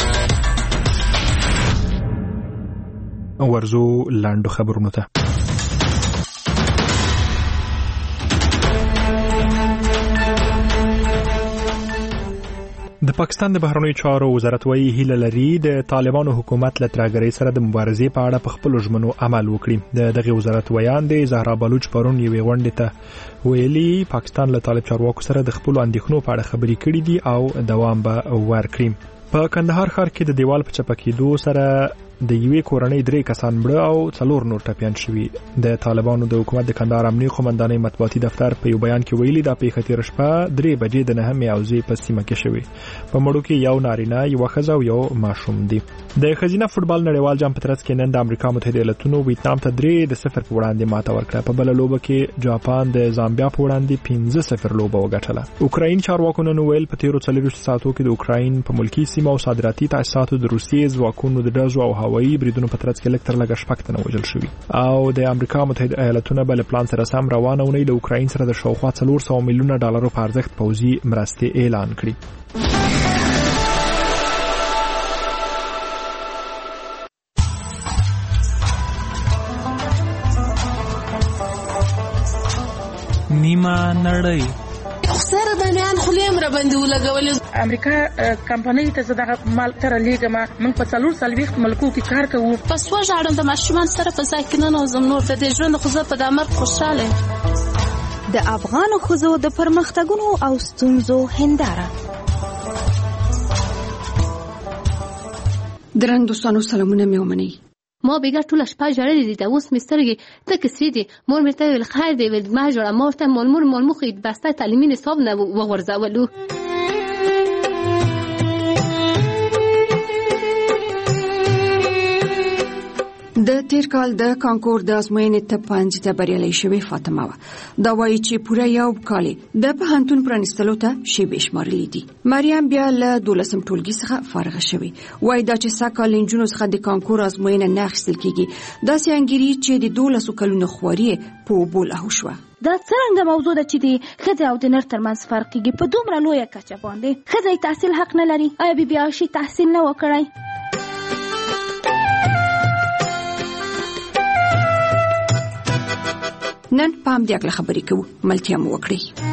Speaker 1: ورزو لاندو خبرونو ته. د پاکستان د بهرنیو چارو وزارت وايي هیله لري د طالبانو حکومت له ترهګرۍ سره د مبارزې په اړه په خپل ژمنو عمل وکړي. د دغه وزارت ویان د زهرا بلوچ پرون یوې غونډې ته ویلي پاکستان له طالب چارواکو سره د خپل اندېښنو په اړه خبرې کړې دي او دوام به ورکړي. په کندهار ښار کې د دیوال په چپه کېدو سره د یوې کورنۍ درې کسان مړه او څلور نور ټپیان شوي. د طالبانو د حکومت د کندهار امنیه قومندانۍ مطبوعاتي دفتر په یو بیان کې ویلي دا پیښه تېره شپه درې بجې د نهمې اوزې په سیمه کې شوې. په مړو کې یو نارینه، یوه ښځه او یو ماشوم دي. د ښځینه فوټبال نړیوال جام په ترڅ کې نن د امریکا متحده ایالتونو ویتنام ته درې د صفر په وړاندې ماته ورکړه. په بله لوبه کې جاپان د زامبیا په وړاندې پنځه صفر لوبه وګټله. اوکراین چارواکو نن ویل په تېرو څلوېښتو ساعتو کې د اوکراین په ملکي سیمه او صادراتي تاسیساتو د روسیې ځواکونو د ډزو او هوایي بریدونو په ترڅ کې لږ تر لږه شپږ تنه وژل شوي. او د امریکا متحده ایالتونو بل پلان سره سم روانه اونۍ د اوکراین سره د شاوخوا څلور سوه میلیونه ډالرو په ارزښت پوځي مرستې اعلان کړي.
Speaker 5: نیمه نړۍ
Speaker 23: سره د نیان خلیم را باندې ولګولې.
Speaker 24: امریکا کمپنۍ ته زده مال تر لیګما موږ په څلور سلويخت ملکو کې کار کوو.
Speaker 23: پس وژاړم د ماشومان سره په ځای کې نه نوزم نور د ژوند خو زه په دمر خوشاله.
Speaker 25: د افغان خزو د پرمختګونو او ستونزو هنداره.
Speaker 26: درن دوستانو سلامونه مې ومنئ.
Speaker 23: ما بیګا ټول شپه جړلې دي د اوس مسترګې ته کسری دي مور مې ته ویل خیر دی ول ما جوړه مور ته مول مور مول مخې بسته تعلیمي نصاب نه وغورځولو.
Speaker 26: د تیر کال د کانکور د ازموینې ته پنځه ته بریالۍ شوې فاطمه و. دا وایي چې پوره یو کال د پوهنتون پرانیستلو ته شیبې شمارلې دي. مریم بیا له دولسم ټولګي څخه فارغه شوې. وایي دا چې سږ کال نجونو څخه د کانکور ازموینه نه اخیستل کیږي داسې انګیري چې د دولسو کلونو خواري په اوبو لاهو شوه.
Speaker 10: دا څرنګه موضوع ده چې د ښځې او د نر ترمنځ فرق کیږي په دومره لویه کچه باندې. ښځې تحصیل حق نه لري. آیا بي بي عایشې تحصیل نه وکړی؟
Speaker 26: نن پام دې اکله خبرې کوو ملتیا مو وکړئ.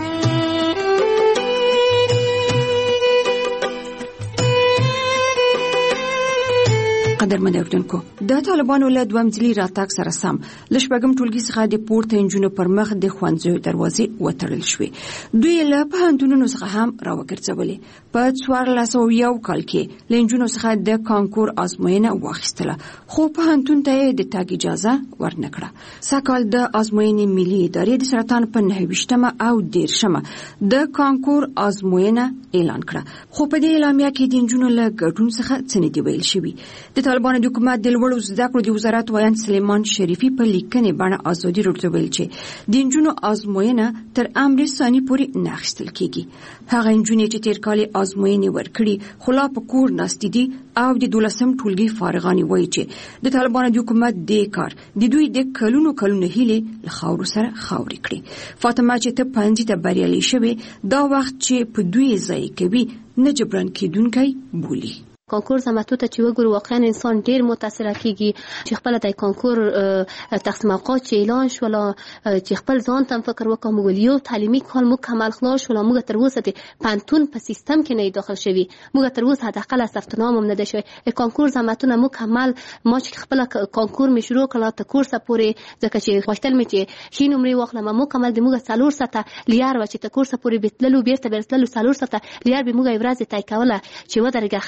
Speaker 26: قدرمن اوریدونکو د طالبانو له دویم ځلي راتګ سره سم له شپږم ټولګي څخه د پورته انجونو پر مخ د ښوونځیو دروازې وتړل شوې. دوی له پوهنتونونو څخه هم راوګرځولې. په څوارلس سوه یو کال کې له انجونو څخه د کانکور ازموینه واخیستله خو پوهنتون ته یې د تګ اجازه ورنه کړه. سږکال د ازموینې ملي ادارې د سرطان په نهه ویشتمه او دېرشمه د کانکور ازموینه اعلان کړه خو په دې اعلامیه کې د انجونو له ګډون څخه څه نه دي ویل شوي. د طالبانو د حکومت د لوړو زده کړو د وزارت ویان سلیمان شریفي په لیکنې بڼه ازادي راډیو ویل چې د انجونو ازموینه تر امر ثاني پورې نه اخیستل کیږي. هغه انجونې چې تیر کال ازموینې ورکړي خو لا په کور ناستې دي او د دولسم ټولګي فارغانې وایي چې د طالبانو د حکومت د کار د دوی د کلونو کلونو هیلې له خاورو سره خاورې کړي. فاطمه چې ته پنځه ته بریالۍ شوې دا وخت چې په دوی ځای کوي نه جبران کېدونکی بولي.
Speaker 23: کانکور زماتو ته چې وګورو واقعا انسان ډیر متاثر کیږي چې خپل د کانکور تقسیم اوقات چې اعلان شول چې خپل ځان ته فکر وکم ویو تعلیمي کال مکمل خلاص شول موږ تر اوسه د پانتون په سیستم کې نه داخل شوی موږ تر اوسه حداقل ثبت نام هم نه ده شوی کانکور زماتونه مکمل ما چې خپل کانکور می شروع کړه ته کورس پورې ځکه چې غوښتل می چې شي نمرې واخلم مکمل د موږ څلور ساعته لیار و چې ته کورس پورې بیتللو بیرته بیرتللو څلور ساعته لیار به موږ ورځ تای کوله چې و درګه خیر دی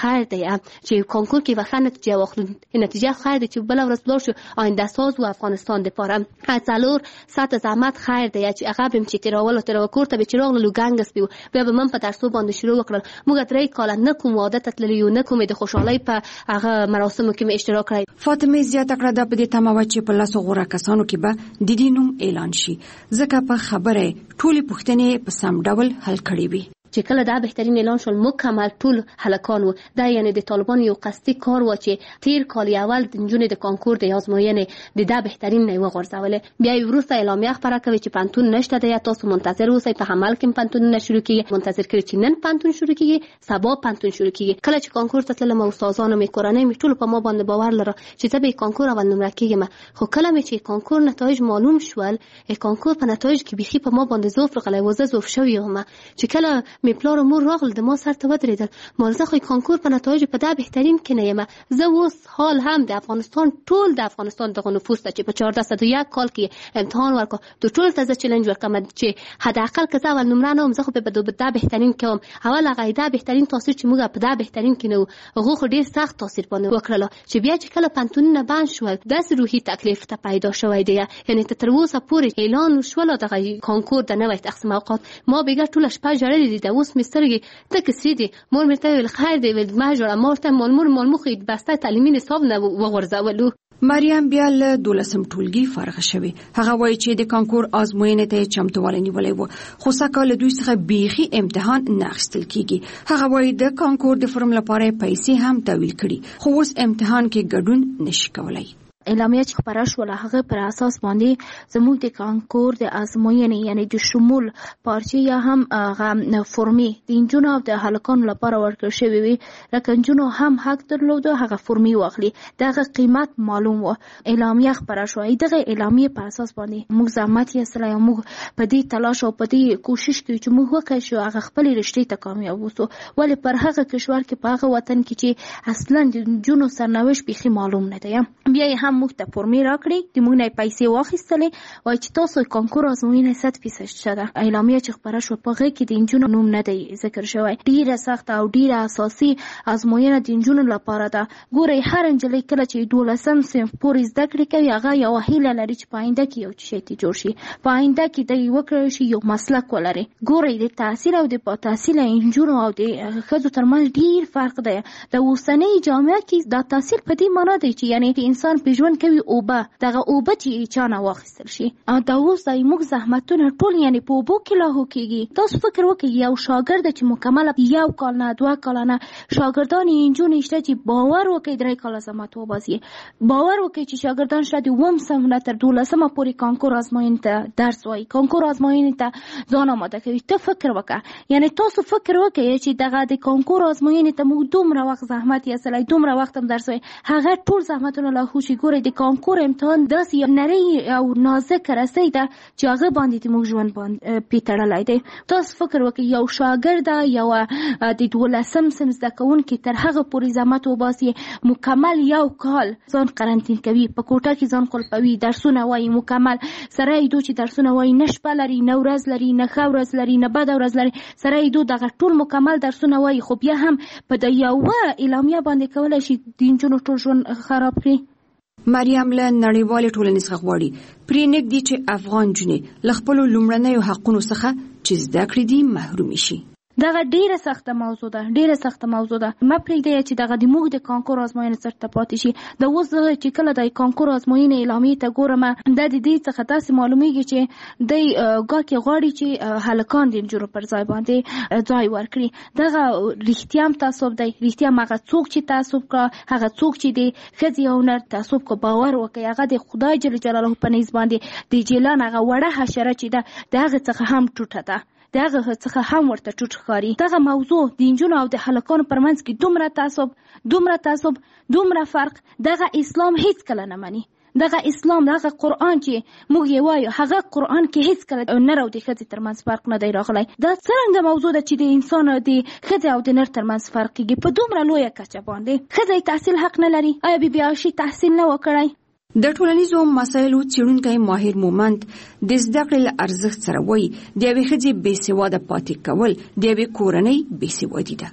Speaker 23: چې کانکور کې وخت نتیجه واخلو نتیجه خیر دی چې بل ورځ بلور شو آینده ساز و افغانستان دپاره څلور ساعت زحمت خیر دی چې هغه بیم چې تیراول او تیرا کور ته به چراغ لو ګنګس بیو بیا به من په درسو باندې شروع وکړل موږ درې کال نه کوم واده تتللی یو نه کوم د خوشحالۍ په هغه مراسمو کې اشتراک کړی.
Speaker 26: فاطمه زیاته کړه د په دې تمه چې په لاسو غوړه کسانو کې به د دې نوم اعلان شي ځکه په خبره ټولې پوښتنې په سم ډول حل کړې وي.
Speaker 23: چې کله دا بهترین اعلان شول مکمل ټول هلکان و دا یعنی د طالبان یو قصدي کار و چې تیر کال اول د نجونې د کانکور د آزموینې د دا بهترین نه وغورځولې بیا وروسته اعلامیه خبره کوي چې پانتون نشته دی تاسو منتظر اوسئ په عمل کې پانتون نه شروع کیږي منتظر کړئ چې نن پانتون شروع کیږي سبا پانتون شروع کیږي کله چې کانکور ته تلم استادانو می کورنۍ می ټول په ما باندې باور لره چې ته به کانکور اول نمره کیږم خو کله می چې کانکور نتایج معلوم شول کانکور په نتایج کې بيخي په ما باندې زوف غلای وزه زوف شوی هم چې کله می پلار مور راغل د ما سر ته ودرېدل مالزه خو کانکور په نتایج په دا بهترین کې نه یم زه اوس حال هم د افغانستان ټول د افغانستان دغه نفوس ته چې په چهارده صد و یک کال کې امتحان ورکړ ته ټول ته چیلنج ورکړم چې حداقل که زه اول نمره نه وم زه خو به دا بهترین کوم اول هغه دا بهترین تاثیر چې موږ په دا بهترین کې نه هغه خو ډیر سخت تاثیر باندې وکړل چې بیا چې کله پانتونونه بند شول داسې روحي تکلیف ته پیدا شوی دی یعنی تر اوسه پورې اعلان شول دغه کانکور د نوې تقسیم اوقات ما بګه ټول شپه جړلې دي اوس مسترګي ته کسری دي مور مته ویل خیر دی ول ما جوړه مورته مول مور مول مخې بسته تعلیمي نصاب نه وغورځولو.
Speaker 26: مریم بیا له دولسم ټولګي فارغ شوه هغه وایي چې د کانکور آزموینې ته چمتووالی نیولې و خو سکه له دوی څخه بیخي امتحان نه اخیستل کیږي هغه وایي د کانکور د فرم لپاره پیسې هم تحویل کړي خو اوس امتحان کې ګډون نشي کولای.
Speaker 10: اعلامیه چې خبره شوله هغه پر اساس باندې زموږ د کانکور د ازموینې یعنی د شمول پارچې یا هم هغه فرمې د انجونو او د هلکانو لپاره ورکړل شوی وي لکه انجونو هم حق درلود هغه فرمې واخلي دغه قیمت معلوم و اعلامیه خبره شوه دغه اعلامیه پر اساس باندې موږ زحمت یې سره موږ په دې تلاش او په دې کوشش کوي چې موږ وکړو چې هغه خپل رشتې ته کامیاب وسو ولې پر هغه کشور کې په هغه وطن کې چې اصلا د انجونو سرنوشت بيخي معلوم نه دی بیا هم موږ ته فرمې راکړي د موږ نه پیسې واخیستلې وای چې تاسو کانکور ازموینې صد فیصد شته اعلامیه چې خبره شو په هغه کې د انجونو نوم نه دی ذکر شوی ډیره سخت او ډیره اساسي ازموینه د انجونو لپاره ده ګورئ هر انجلۍ کله چې دولسم صنف پورې زده کړې کوي هغه یو هیله لري چې په آینده کې یو شی ته جوړ شي په آینده کې د یو کړی شي یو مسلک ولري ګورئ د تحصیل او د با تحصیل انجونو او د ښځو ترمنځ ډیر فرق دی د اوسنۍ جامعه کې دا تحصیل په دې معنی دی چې یعنی انسان په ژوند کوي اوبه دغه اوبه چې چانه واخیستل شي دا اوس د موږ زحمتونه ټول یعنی په اوبو کې لاهو کیږي تاسو فکر وکړئ یو شاګرد چې مکمل یو کال نه دوه کال نه شاګردان انجونې شته چې باور وکړي درې کال زحمت وباسي باور وکړي چې شاګردان شته د اووم صنف نه تر دولسمه پورې کانکور ازموینې ته درس وایي کانکور ازموینې ته ځان آماده کوي ته فکر وکړه یعنی تاسو فکر وکړئ چې دغه د کانکور ازموینې ته موږ دومره وخت زحمت یې سره دومره وخت هم درس وایي هغه ټول زحمتونه لاهو شي ګورئ د کانکور امتحان داسې یو نری او نازک رسۍ ده چې هغه باندې موږ ژوند باندې پیتړلی دی تاسو فکر وکړئ یو شاګرد یو د دولسم صنف زده کوونکی تر هغه پورې زحمت وباسي مکمل یو کال ځان قرنطین کوي په کوټه کې ځان قلفوي درسونه وایي مکمل سره یې دو چې درسونه وایي نه شپه لري نه ورځ لري نه ښه ورځ لري نه بده ورځ لري سره یې دو دغه ټول مکمل درسونه وایي خو بیا هم په د یوه اعلامیه باندې کولی شي د نجونو ټول ژوند خراب کړي.
Speaker 26: مریم له نړیوالې ټولنې څخه غواړي پرې نږدې چې افغان نجونې له خپلو لومړنیو حقونو څخه چې زده کړې دي محرومې شي.
Speaker 10: دغه ډیره سخته موضوع ده ډیره سخته موضوع ده ما پرېږدی چې دغه د موږ د کانکور ازموینې سرته پاتې شي د اوس چې کله د کانکور ازموینې اعلامیې ته ګورم دا د دې څخه داسې معلومیږي چې دی ګاکې غواړي چې هلکان د نجونو پر ځای باندې ځای ورکړي دغه رښتیا هم تعصب دی رښتیا هم هغه څوک چې تعصب کړه هغه څوک چې د ښځې او نر تعصب کړه باور وکړي هغه د خدای جل جلاله په نیز باندې د جیلان هغه وړه حشره چې ده د هغې څخه هم ټوټه ده دغه څخه هم ورته ټوټ ښکاري دغه موضوع د نجونو او د هلکانو پرمنځ کې دومره تعصب دومره تعصب دومره فرق دغه اسلام هیڅ کله نه مني دغه اسلام دغه قرآن چې موږ یې وایو هغه قرآن کې هیڅ کله نر او د ښځې ترمنځ فرق نه دی راغلی دا څرنګه موضوع ده چې د انسان او د ښځې او د نر ترمنځ فرق کېږي په دومره لویه کچه باندې ښځه تحصیل حق نه لري آیا بې بې عایشې تحصیل نه وکړی
Speaker 26: د ټولنیزو مسایلو څېړونکی ماهر مومند د زده کړې له ارزښت سره وایي د یوې ښځې بې سواده پاتې کول د یوې کورنۍ بې سوادي ده.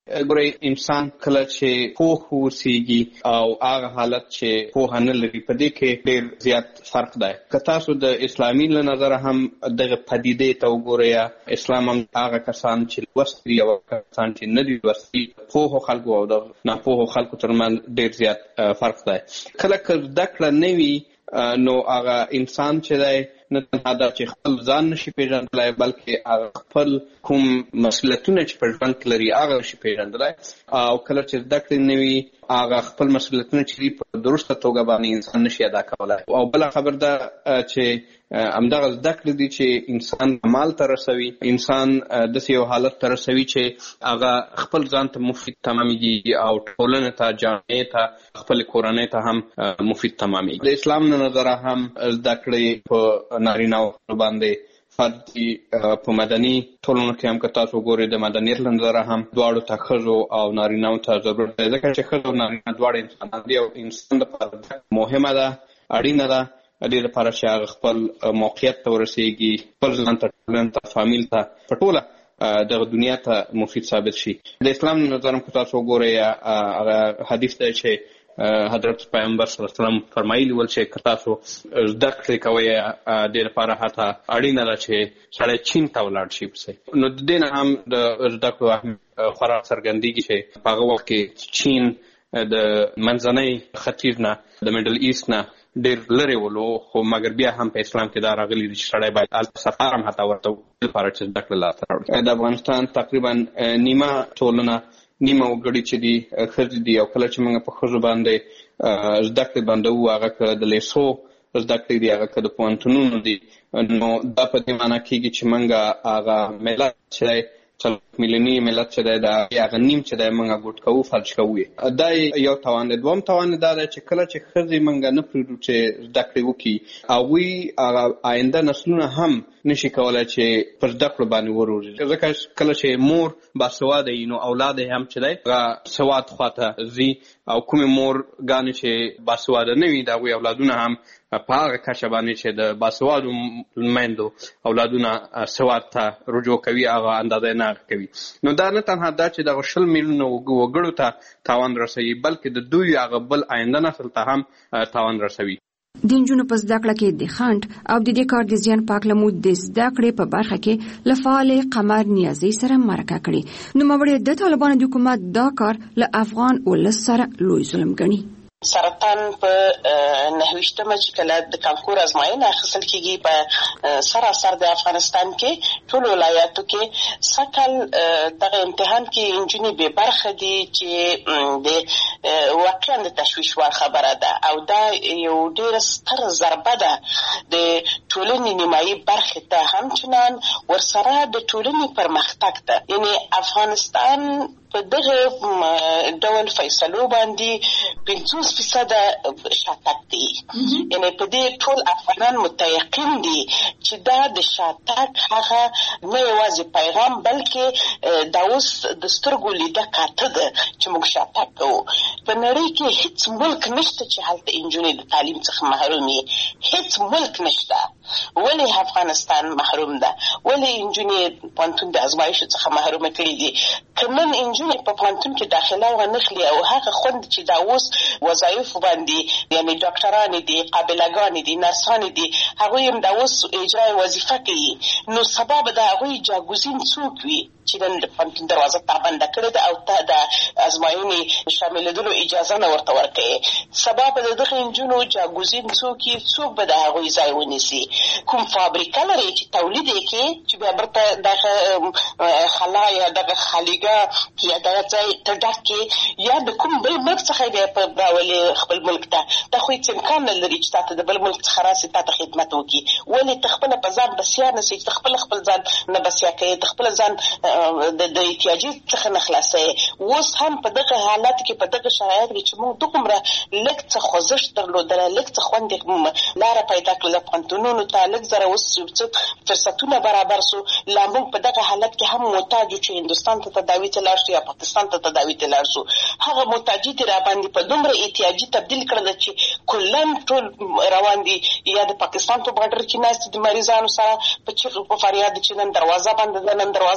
Speaker 2: ګورئ انسان کله چې پوه اوسېږي او هغه حالت چې پوهه نه لري په دې کې ډېر زیات فرق دی. که تاسو د اسلامي له نظره هم دغه پدیدې ته وګورئ، اسلام هم هغه کسان چې لوستي او کسان چې نه دي لوستي، پوهو خلکو او د ناپوهو خلکو ترمنځ ډېر زیات فرق دی. کله که زده کړه نه وي نو هغه انسان چې دی نه تنها دا چې خپل ځان نشي پیژندلی بلکې هغه خپل کوم مسؤلیتونه چې په ژوند کې لري هغه نشي پیژندلی، او کله چې زده کړې نه وي هغه خپل مسؤلیتونه چې دي په درسته توګه باندې انسان نشي ادا کولی. او بله خبر ده چې همدغه زده کړې دي چې انسان کمال ته رسوي، انسان داسې یو حالت ته رسوي چې هغه خپل ځان ته مفید تمامېږي او ټولنې ته، جامعې ته، خپل کورنۍ ته هم مفید تمامېږي. د اسلام نه نظره هم زده کړې په نارینه‌و باندې فرض دي. په مدني ټولنو کې هم که تاسو ګورئ د مدنیت له نظره هم دواړو ته ښځو او نارینه‌و ته ضرورت دی، ځکه چې ښځه او نارینه دواړه انسانان دي او انسان لپاره مهمه ده، اړینه ده دې لپاره چې هغه خپل موقعیت ته ورسېږي، خپل ځان ته، ټولنې ته، فامیل ته، په ټوله دغه دنیا ته مفید ثابت شي. د اسلام نه نظر هم که تاسو وګورئ هغه حدیث دی چې حضرت پیغمبر صلی الله علیه وسلم فرمایلی ول چې که تاسو زده کړې کوئ دې لپاره حتی اړینه ده چې سړی چین ته ولاړ شي پسې. نو د دې نه هم د زده کړو اهمیت خورا څرګندېږي چې په هغه وخت کې چین د منځنۍ ختیځ نه، د میډل ایست نه ډېر لرې ولو، خو مګر بیا هم په اسلام کې دا راغلي دي چې سړی باید هلته سفر هم حتی ورته وکړي لپاره چې زده کړه لاسته راوړي. د افغانستان تقریبا نیمه ټولنه، نیمه وګړي چې دي ښځې دي، او کله چې موږ په ښځو باندې زده کړې بندوو، هغه که د لیسو زده کړې دي، هغه که د پوهنتونونو دي، نو دا په دې معنا کېږي چې موږ هغه ملت چې دی څلور میلیوني ملت چې دی د هغه نیم چې دی موږ ګوټ کوو، فلج کوو. دا یو تاوان دی. دوم تاوان دا دی چې کله چې ښځې موږ نه پرېږدو چې زده کړې وکړي، هغوی هغه آینده نسلونه هم نشي کولی چې پر زده کړو باندې وروزي، ځکه کله چې مور باسواده وي نو اولاد یې هم چې دی هغه سواد خواته ځي، او کومې مورګانې چې باسواده نه وي د هغوی اولادونه هم په هغه کچه باندې چې د باسوادو میندو اولادونه سواد ته رجوع کوي، هغه اندازه نه کوي. نو دا نه تنها دا چې دغه شل میلیونه وګړو ته تاوان رسوي، بلکې د دوی هغه بل آینده نسل ته هم تاوان رسوي.
Speaker 26: د نجونو په زده کړه کې د خنډ او د دې کار د زیان پاک لمود د زده کړې په برخه کې له فعال قمر نیازي سره مرکه کړې. نوموړې د طالبانو د حکومت دا کار له افغان ولس سره لوی ظلم ګڼي.
Speaker 3: سرطان په نهویشتمه چې کله د کانکور ازموینه اخیستل کېږي په سراسر د افغانستان کې ټول ولایاتو کې سکل دغه امتحان کې نجونې بې برخه دي چې د واقعا د تشویش وړ خبره ده، او دا یو ډېره ستره ضربه ده د ټولنې نیمایي برخې ته، همچنان ورسره د ټولنې پرمختګ ته. یعنی افغانستان په دغه ډول فیصلو باندې پنځوس فیصده شاتګ دی. یعنی په دې ټول افغانان متیقن دي چې دا د شاتګ هغه نه یوازې پیغام بلکې دا اوس د سترګو لیده کاته ده چې موږ شاتګ کوو. په نړۍ کې هیڅ ملک نشته چې هلته نجونې د تعلیم څخه محروم وي، هیڅ ملک نشته. ولې افغانستان محروم ده؟ ولې نجونې پوهنتون د ازمایښت څخه محرومه کړي دي؟ که نن نجونې په پوهنتون کې داخله ونخلي او هغه خوند چې دا اوس وظایف باندې یعنی ډاکټران دي، قابلګان دي، نرسان دي، هغوی هم دا اوس اجرای وظیفه کوي، نو سبا به د هغوی جاګوزین څوک وي چې نن د پوهنتون دروازه تا بنده کړې ده او ته د ازموینې شاملېدلو اجازه نه ورته ورکوې؟ سبا به د دغه نجونو جاګوزین څوک وي؟ څوک به د هغوی ځای ونیسي؟ کوم فابریکه لري چې تولید یې کړي چې بیا بیرته دغه خلا یا دغه خالیګه یا دغه ځای ته ډک کړي، یا د کوم بل ملک څخه یې په راولي خپل ملک ته؟ دا خو هېڅ امکان نه لري چې تا ته د بل ملک څخه راسي تا ته خدمت وکړي. ولې ته خپله په ځان بسیا نه سې؟ ته خپله خپل ځان نه بسیا کوې، ته خپله ځان د احتیاجي څخه نه خلاصوې. اوس هم په دغه حالت کې، په دغه شرایط کې چې موږ دومره لږ څه خوځښت درلودله، لږ څه خوند لاره پیدا کړله پوهنتونونو ته، لږ زره اوس څه فرصتونه برابر سو، لا موږ په دغه حالت کې هم محتاج یو چې هندوستان ته تداوي ته لاړ شو یا پاکستان ته تداوي ته لاړ شو. هغه محتاجي دې راباندې په دومره احتیاجي تبدیل کړله چې کلن ټول روان دي، یا د پاکستان په باډر کې ناست د مریضانو سره په چیغو په فریاد چې نن دروازه بنده ده، نن دروازه خلاص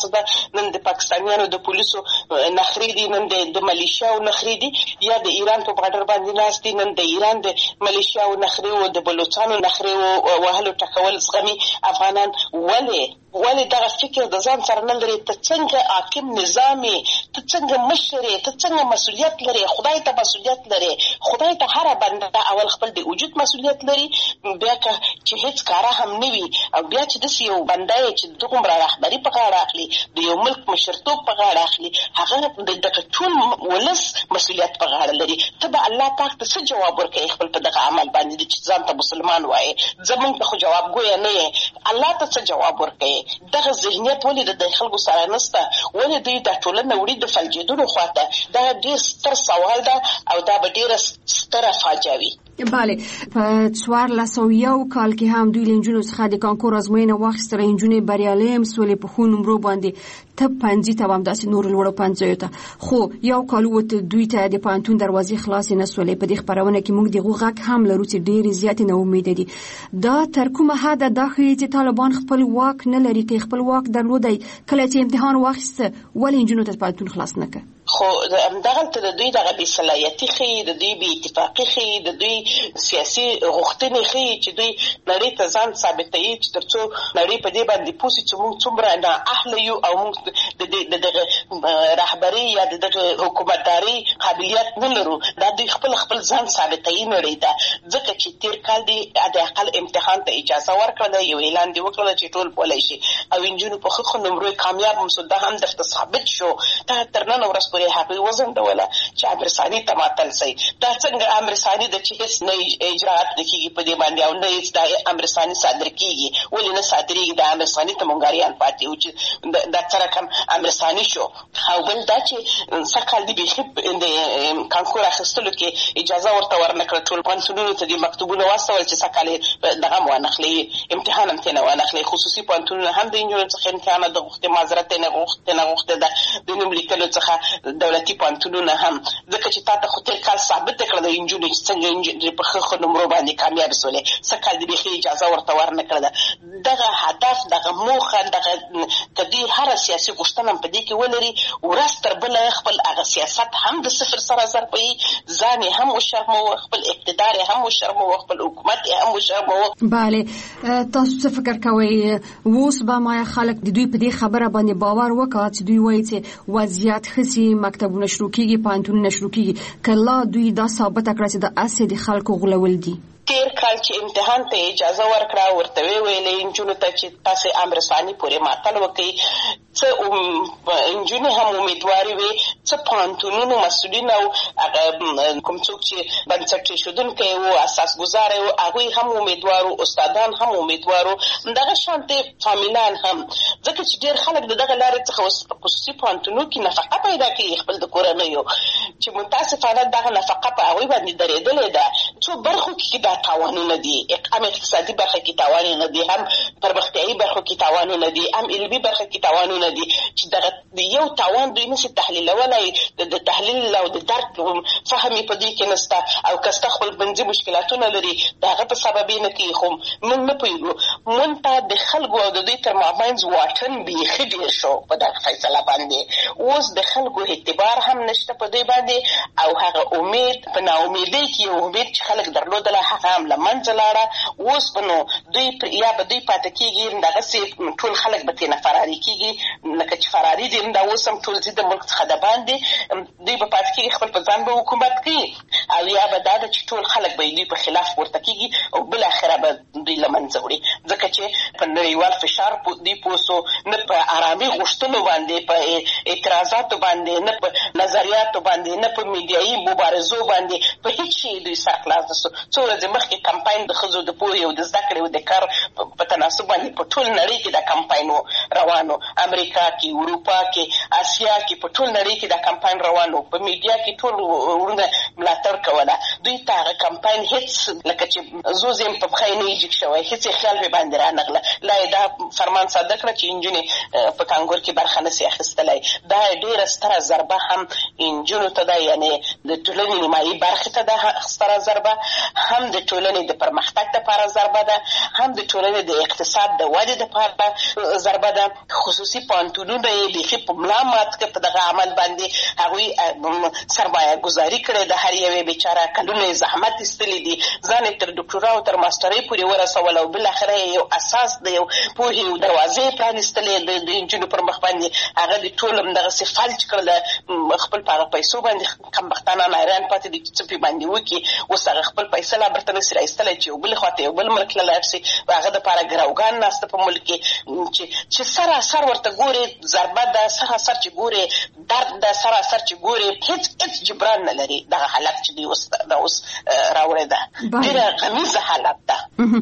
Speaker 3: مقصد نن د پاکستانیانو د پولیسو نخري دي، نن د ملیشیا او نخري دي، یا د ایران په بارډر باندې ناس دي، نن د ایران د ملیشیا او نخري او د بلوچستان نخري او وهلو ټکول زغمي افغانان. ولې ولې دا فکر د ځان سره نه لري؟ ته څنګه حاکم نظامي، ته څنګه مشري، ته څنګه مسؤلیت لري؟ خدای ته مسؤلیت لري. خدای ته هر بنده اول خپل د وجود مسؤلیت لري، بیا که چې هیڅ کار هم نه وي او بیا چې د یو بنده چې دغه رهبری په غاړه اخلي، د یو ملک مشرتوب په غاړه اخلي، هغه د ټول ولس مسؤلیت په غاړه لري. ته به الله پاک ته څه جواب ورکړې خپل په دغه عمل باندې چې ځان ته مسلمان وایي؟ زمونږ ته خو جواب ګویا نه یې، الله ته څه جواب ورکړې؟ دغه ذهنیت ولې د خلکو سره نشته؟ ولې دوی د ټولنې وړي د فلجېدلو خواته؟ دا ډېر ستر سوال ده او دا به ډېره ستره فاجعه وي.
Speaker 26: بله، په څوارلس سوه یو کال کې هم دوی له نجونو څخه د کانکور ازموینه واخیستله. نجونې بریالۍ هم سولې په ښو نمرو باندې ته پنځي ته هم داسې نورو لوړو پنځیو ته. خو یو کال ووته دوی ته د پوهنتون دروازې خلاصې نه سولې. په دې خپرونه کې موږ د هغو غږ هم لرو چې ډېرې زیاتې ناامیده دي. دا تر کومه حده دا ښیي چې طالبان خپل واک نه لري؟ که خپل واک درلودی کله چې امتحان واخیسته ولې نجونو ته پوهنتون خلاص نه کړ؟
Speaker 3: خو همدغلته د دوی دغه بې صلاحیتي ښیي، د دوی بې اتفاقي ښیي، د دوی سیاسي غوښتنې ښیي چې دوی نړۍ ته ځان ثابتوي چې تر څو نړۍ په دې باندې پوه شي چې موږ څومره نااهله یو او موږ د دغه رهبري یا د دغه حکومتداري قابلیت نه لرو. دا دوی خپل خپل ځان ثابتوي نړۍ ته. ځکه چې تېر کال دی د اقل امتحان ته اجازه ورکړله، یو اعلان دې وکړله چې ټول کولی شي او نجونو په ښه ښه نمرو کامیاب هم شو. دا هم درته ثابت شو. دا تر نن ورځ پورې هغوی وځنډوله چې امر ثاني ته ماتل شي. دا څنګه امر ثاني ده چې هېڅ نه اجراات نه کېږي په دې باندې او نه هېڅ دا امر ثاني صادر کېږي؟ ولې نه صادرېږي؟ دا امر ثاني ته مونګاریان پاتې وو چې دا څه رقم امر ثاني شو. او بل دا چې سږ کال دې بیخي د کانکور اخیستلو کې اجازه ورته ورنه کړه. ټول پوهنتونونو ته دې مکتوبونه واستول چې سږ کال یې دغه هم وانخلي، امتحان هم ترېنه وانخلي. خصوصي پوهنتونونه هم د نجونو څخه امتحان د غوښتې معذرت یې نه غوښتې ده، د نوم لیکلو څخه دولتي پوهنتونونه هم. ځکه چې تا ته خو تېر کال ثابته کړه د نجونو چې څنګه نجونې په ښه ښه نمرو باندې کامیابې شولې. سږ کال دې بیخي اجازه ورته ورنه کړه ده. دغه هدف، دغه موخه، دغه که دوی هره سیاسي غوښتنه هم په دې کې ولري، ورځ تر بله خپل هغه سیاست هم د صفر سره ضربوي، ځان یې هم وشرموه، خپل اقتدار یې هم وشرموه، خپل حکومت یې هم وشرموه.
Speaker 26: بله، تاسو څه فکر کوئ اوس به ما خلک د دوی په دې خبره باندې باور وکړي چې دوی وایي چې وضعیت ښه سي، مکتبونه شروع کېږي، پوهنتونونه شروع کېږي، که لا دوی دا ثابته کړه چې د اسې د خلکو غولول دي؟
Speaker 3: تېر کال چې امتحان ته اجازه ورکړه، ورته ویې ویلې نجونو ته چې تاسې امر ثاني پورې ماتل وکړئ. څه نجونې هم امیدوارې وې، څه پوهنتونونو مسؤلین او کوم څوک چې بنسټ ایښودونکی وو، اساسګزاره وو، هغوی هم امیدوار وو، استادان هم امیدوار وو، دغه شانتې فامیلان هم. ځکه چې ډېر خلک د دغه لارې څخه اوس په خصوصي پوهنتونونو کې نفقه پیدا کوي خپل د کورنیو، چې متاسفانه دغه نفقه په هغوی باندې درېدلې ده. څو برخو کې دا تاوانونه دي، هم اقتصادي برخه کې تاوانونه دي، هم پرمختیایي برخو کې تاوانونه دي، هم علمي برخه کې تاوانونه دي، چې دغه یو تاوان دوی نشي تحلیلولی. د تحلیل او د درک فهم یې په دې کې نشته. او که ستا خپل بنځي مشکلاتونه لري د هغه په سبب یې نه کوي. خو موږ نه پوهېږو، موږ ته د خلکو او د دوی تر مابینځ واټن بیخي ډېر شو په دغه فیصله باندې. اوس د خلکو اعتبار هم نشته په دوی باندې، او هغه امید په ناامیدۍ کې یو امید چې خلک درلودله هغه هم له منځه لاړه. اوس به نو دوی یا به دوی پاتې کېږي، دغسې ټول خلک به ترېنه فراري کېږي، لکه چې فراري دي دا اوس هم ټول ځي د ملک څخه د باندې، دوی به پاتې کېږي، خپل په ځان به حکومت کوي، او یا به دا ده چې ټول خلک به دوی په خلاف پورته کېږي او بالاخره به دوی له منځه وړي. ځکه چې په نړیوال فشار دوی پوه سو، نه په ارامي غوښتنو باندې، په اعتراضاتو باندې، نه په نظریاتو باندې، نه په میډیایي مبارزو باندې، په هېڅ شي دوی سر خلاص نه سو. څو ورځې مخکې کمپاین د ښځو د پوهې او د زده کړې او د کار په تناسب باندې په ټول نړۍ کې دا کمپاین روان و. امریکا کې، اروپا کې، اسیا کې، په ټول نړۍ کې دا کمپاین روان و. په میډیا کې ټول ورونه ملاتړ کوله. دوی ته کمپاین هیڅ لکه چې زو زم په خای نه یې شوی هیڅ خیال به باندې رانغله لا دا فرمان صادق کړ چې انجونې په کانګور کې برخه نسی اخیستلای دا ډیره ستره ضربه هم انجونو ته ده یعنی د ټولنې نیمایي برخه ته ده ستره ضربه هم د ټولنې د پرمختګ لپاره ضربه ده هم د ټولنې د اقتصاد د ودې لپاره ضربه ده خصوصي پانتونونه یې لیکي په ملامت کې په دغه عمل باندې هغوی سرمایه گذاري کړې ده هر یوې بیچاره کلونه زحمت ایستلی دي ځان تر ډاکټرا او تر ماسترۍ پورې ورسول او بل اخره یو اساس د یو پوهې او دروازې پرانستلې د انجونو پر مخ باندې هغه د ټولم دغه فلج کړل خپل په پیسو باندې کم بختانه نایران پاتې دي چې په باندې وکی اوس هغه خپل پیسې لا برته نسي راستلای چې بل خواته بل ملک لا لارسي هغه د لپاره ګراوګان ناست په ملک چې چې سره سر ورته ګوري ضربه ده سره سر چې ګوري درد ده سره سر چې ګوري هیڅ هیڅ جبران نه لري دغه حالت چې دی اوس دا اوس راوړی ده ډېره غمیزه حالت ده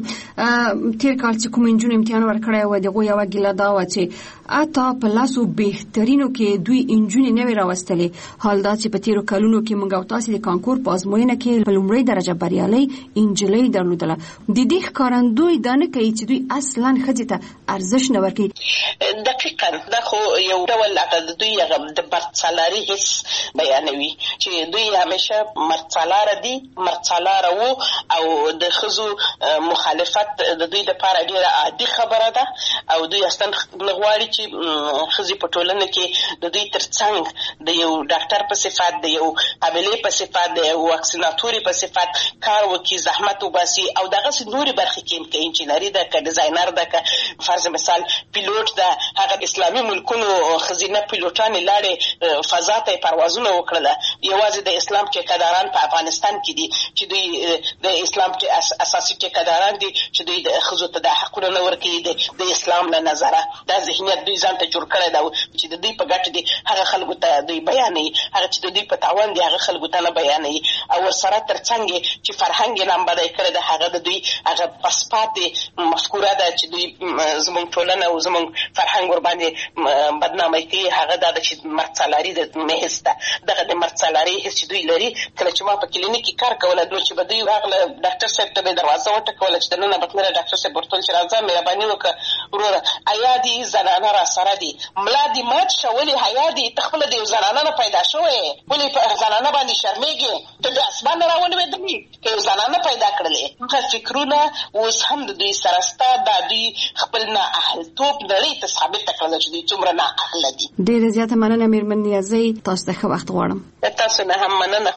Speaker 26: تیر کال چې کوم انجون امتحان ورکړی و دغه یو ګیله دا و چې اته په لاسو بهترینو کې دوی انجونې نه وی راوستلې حال دا چې په تیرو کلونو کې موږ او تاسو د کانکور په ازموینه کې په لومړۍ درجه بریالي انجلۍ درلودله د دې ښکارندوی دا نه کوي چې دوی اصلا ښځې ته ارزښت نه ورکوي
Speaker 3: دقیقا دا خو یو ډول د دوی د مرڅلاري حس بیانوي چې دوی همیشه مرڅلاره دي مرڅلاره وو او د ښځو مخالفت د دوی لپاره ډیره عادي خبره ده او دوی اصلا غواړي چې ښځې په ټولنه کې د دوی ترڅنګ د یو ډاکټر په صفت د یو قابلې په صفت د یو واکسیناتوري په صفت کار وکړي زحمت وباسي او دغسې نورې برخې کې که انجینري ده که ډیزاینر ده که فرض مثال پیلوټ ده هغه اسلامي ملکونو ښځینه پیلوټانې لاړې فضا ته یې پروازونه وکړله یوازې د اسلام ټیکهداران په افغانستان کې دي چې دوی د اسلام اساسي ټیکهداران دي چې دوی د ښځو ته د حقونه نه ورکوي د اسلام له نظره دا ذهنیت دوی ځان ته جوړ کړی ده چې د دوی په ګټه دي هغه خلکو ته دوی بیانوي هغه چې د دوی په تاوان دي هغه خلکو ته نه بیانوي او ورسره ترڅنګ چې فرهنګ یې نامبدی کړی ده هغه د دوی هغه پسپاتې مفکوره ده چې دوی زموږ ټولنه او زموږ فرهنګ ورباندې بدنامي کوي هغه دا ده چې مرڅلاري د محض ده دغه د مرڅلاري حس چې دوی لري کله چې ما په کلینیک کې کار کوله نو چې به دوی هغله ډاکټر صاحب ته به دروازه وټکوله چې دننه به تللی ډاکټر صاحب ورته ویل چې راځه مهرباني وکړه وروره ایا دي زنانه را سره دي ملا دي مات شه ولې حیا دي ته خپله د یو زنانه نه پیدا شوې ولې په زنانه باندې شرمېږې ته د اسمان نه راولوېدلې که یو زنانه پیدا کړلې هغه فکرونه اوس هم د دوی سره سته دا دوی خپل نااهلتوب نړۍ ته ثابته کړله چې دوی څومره نااهله دي
Speaker 26: ډېره زیاته مننه مېرمن نیازۍ تاسو ته ښه وخت غواړم
Speaker 3: تاسو نه هم مننه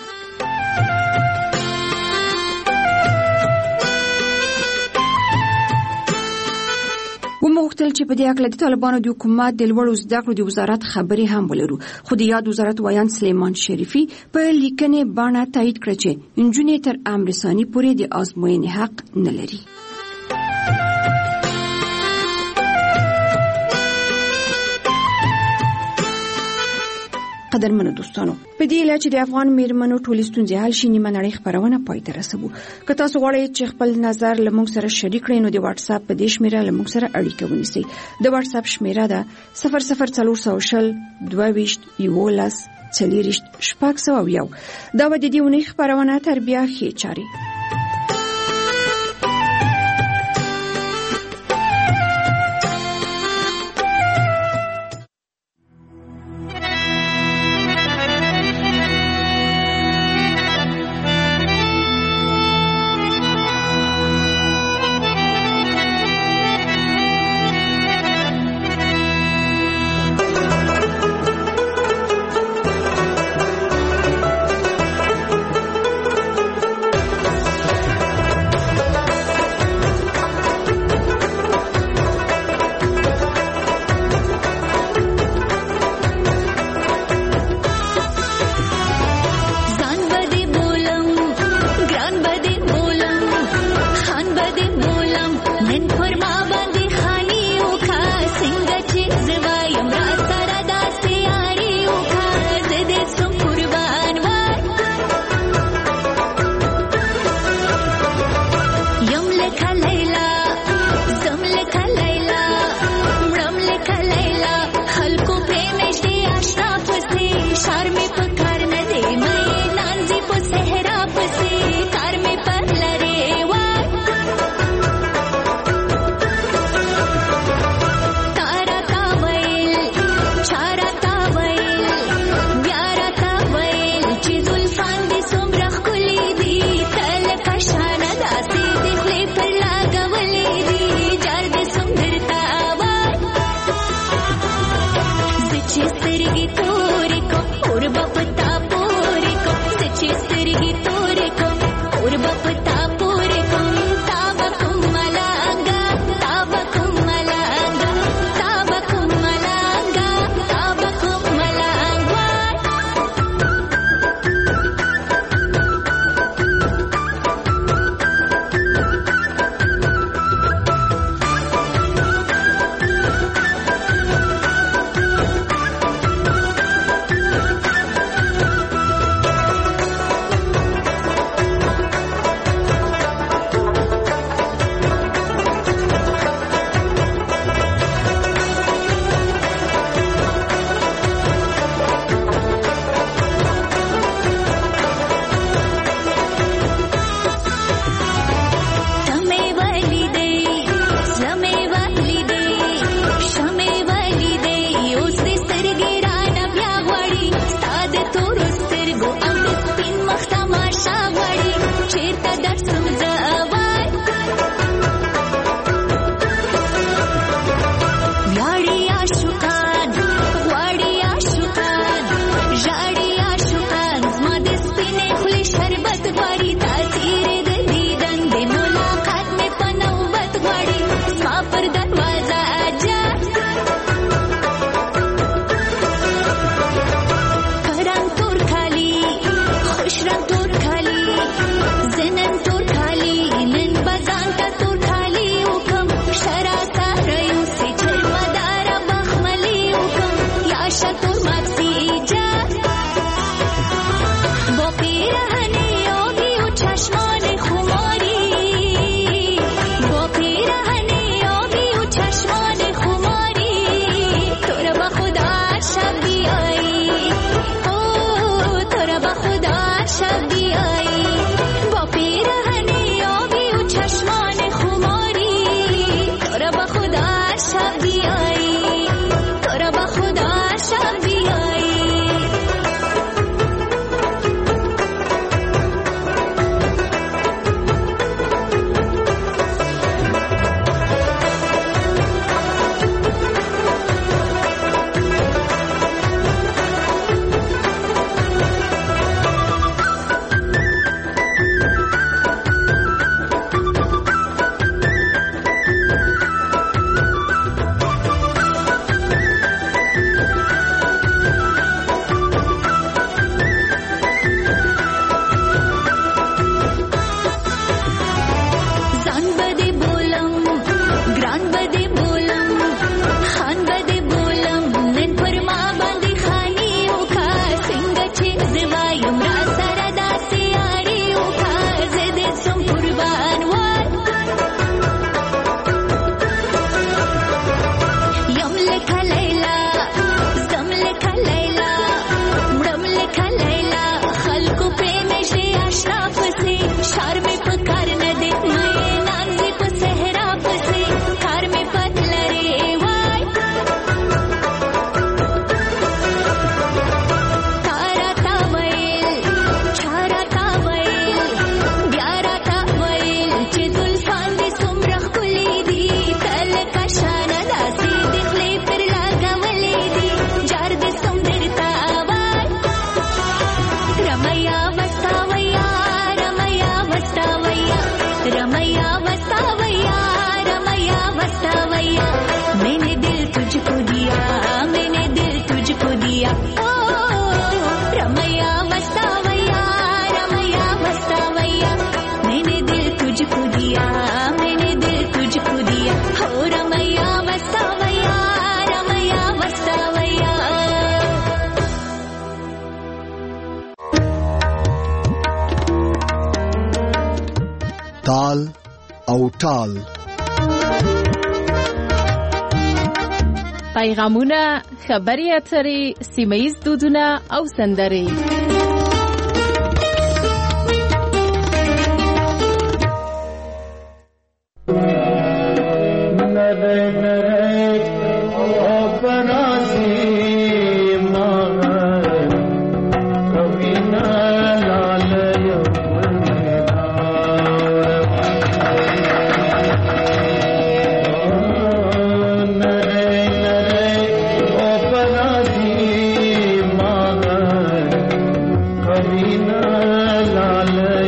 Speaker 26: ومغوښتل چې په دې اړه د طالبانو د حکومت د لوړو زده کړو د وزارت خبرې هم ولرو خو د یاد وزارت وایان سلیمان شریفي په لیکنې باندې تایید کړ چې انجونې تر امر ثاني پورې د آزموینې حق نه لري قدرمنو دوستانو په دې اله چې د افغان میرمنو ټولې ستونزې حل شي نیمه نړۍ خبرونه پای ته رسوو که تاسو غواړئ چې خپل نظر له موږ سره شریک کړئ نو د واتس اپ په دې شمیره له موږ سره اړیکه ونیسئ د واتس اپ شمیره ده صفر صفر څلور سوه شل دوه ویشت یولس څلېرویشت شپږ سوه او یو دا به د دې اونۍ خپرونه تر بیا ښې چارې
Speaker 20: تال او ټال
Speaker 6: پیغامونه، خبري اترې، سیمه‌ییز دودونه او سندرې.
Speaker 7: له